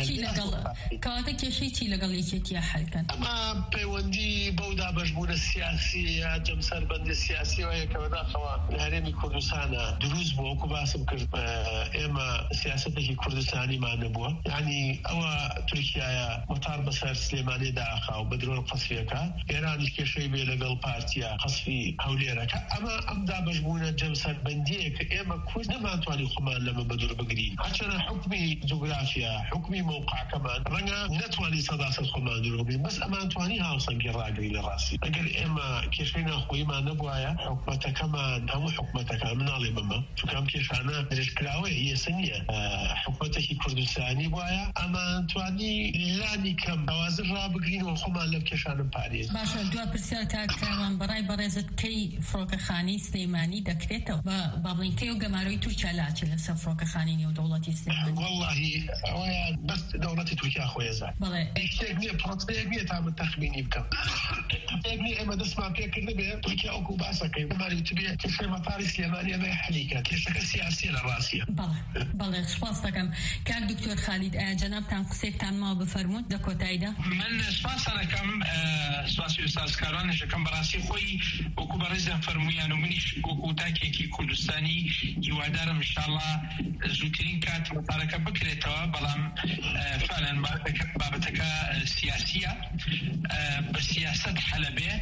کێشەی چی لەگەڵ یەکێتیە حەلکەن ئەمە پەیوەندی بەو دابەشبوونە سیاسی یا جەمسەربەندی سیاسی وەیە کە بەداخەوە لە هەرێمی کوردستانە دروست بووە وەکو باسم کرد ئێمە سیاسەتێکی کوردستانیمان نەبووە یعنی ئەوە تورکیایە مەتار بەسەر سلێمانی داخا و بە درۆن قەسفیەکە ئێرانیش کێشەی بێ لەگەڵ پارتیا قەسفی هەولێرەکە ئەمە ئەم دابەشبوونە جەمسەربەندیە کە ئێمە کورد نەمانتوانی خۆمان لەمە بەدوور بگرین هەرچەنە حکمی جوگرافیا حکمی موقعەکەمان ڕەنگە نەتوانی سەداسەد خۆمان دوور بگرین بەس ئەمانتوانی هاوسەنگی ڕاگری لە ڕاستی ئەگەر ئێمە کێشەی ناخۆیمان نەبوایە حکومەتەکەمان هەموو حکومەتەکان مناڵێ بمە چونکە ئەم کێشانە درێژکراوەیە یەسە نییە حکومەتێکی کوردستانی وایە ئەمانتوانی لانی کەم ئەوازر ڕابگرینەوە خۆمان لەم کێشانم پارێز باشە دوا پرسیار کاکراوان بەڕای بەڕێزت کەی فڕۆکەخانەی سلێمانی دەکرێتەوە بەڵین کەی و گەماروی تورکیا لاچێت لەسەر فڕۆکەخانەی نێودەوڵەتی سلێمانی واللهی ئەوەیە بەس دەوڵەتی تورکیا خۆی زان بەڵێ شتێک نییە پڕۆتەیەک نییە تا من تەخمینی بکەم ئێمە دەستمان پێکرد بێ تورکیا وەکو باسەکەی گەماری تبێ کێشەی مطار سليمانية ما يحليك كيشك سياسية للراسية. بله سپاس دکم کار دکتور خالد جناب تان قسەتان ما بفرمود دکۆتایدا. من سپاس دەکەم سپاسی ئوستازکاران ژەکەم بەڕاستی خۆی وەکو بەڕێزیان فەرموویان و منیش وەکو تاکێکی کوردستانی هیوادارم انشاءالله زووترین کات مطارەکە بکرێتەوە بەڵام فعلا بابەتەکە سیاسیە بە سیاست حەلە بێ.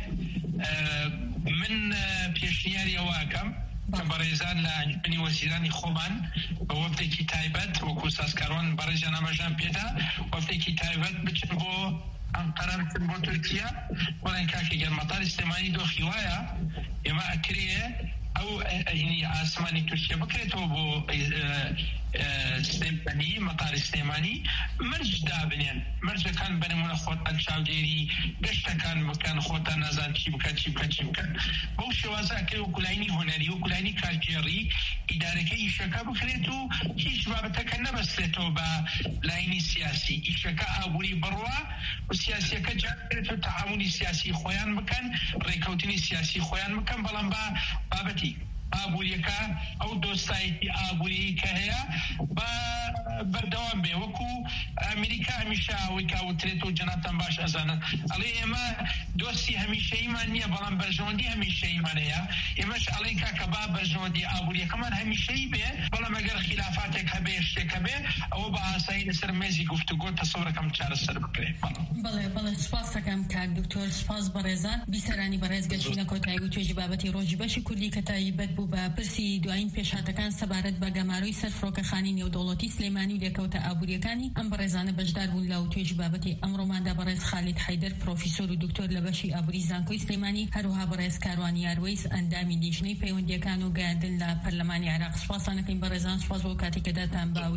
من پێشنیاری ئەوەکەم کە بەڕێزان لە ئەنجومەنی وەزیرانی خۆمان بە وەفتێکی تایبەت وەکو سازکاران بەڕێزیان ئەمەژان پێدا وەفتێکی تایبەت بچن بۆ ئەنقەرە بچن بۆ تورکیا بەڵێن کاکێگەر مەطاری سلێمانی دۆخی وایە ئێمە ئەکرێ ئەو ئاسمانی تورکیا بکرێتەوە بۆ سلێمانی مەطاری سلێمانی مرج دابنێن مرجەکان بنمونە خۆتان چاودێری گەشتەکان بکەن خۆتان نازان چی بکەن بەو شێوازە ئەکرێ وەکو لاینی هونەری وەکو لاینی کارگێڕی ئیدارەکەی ئیشەکە بکرێت و هیچ بابەتەکە نەبەستێتەوە بە لاینی سیاسی ئیشەکە ئابووری بڕوا و سیاسیەکە جاکرێت و تەعاملی سیاسی خۆیان بکەن ڕێکەوتنی سیاسی خۆیان بکەن بەڵام بە بابەتی ئابووریەکە ئەو دۆستایەتی ئابووری کە هەیە بە بەردەوام بێ وەکو ئەمریکا هەمیشە ئەوەی کاوترێت و جەنابتان باش ئەزانن ئەڵێ ئێمە دۆستی هەمیشەییمان نییە بەڵام بەرژەوەندی هەمیشەییمان هەیە ئێمەش ئەڵێن کاکە با بەرژەوەندی ئابووریەکەمان هەمیشەیی بێ بەڵام ئەگەر خلافاتێک هەبێ شتێکە بێ ئەوە بە ئاسایی لەسەر مێزی گفتوگۆ تەسەورەکەم چارەسەر بکرێت. بەڵێ سپاس دەکەم کاک دکتۆر سپاس بەڕێزان بیسەرانی بەڕێز گەشتینە کۆتایی و توێژی بابەتی ڕۆژی بەشی کوردی کە تایبەت بوو بە پرسی دوایین پێشاتەکان سەبارەت بە گەماروی سەر فڕۆکەخانی نێودەوڵەتی سلێمانی و لێکەوتە ئابووریەکانی ئەم بەڕێزانە بەشدار بوون لە توێژی بابەتی ئەمڕۆماندا بەڕێز خالید حەیدەر پرۆفیسۆر و دکتۆر لە بەشی ئابووری زانکۆی سلێمانی هەروەها بەڕێز کاروان یاروەیس ئەندامی لیژنەی پەیوەندیەکان و گەیاندن لە پەرلەمانی عێراق. سپاسانەکەین بەڕێزان سپاس بۆ کاتێک کە داتان بە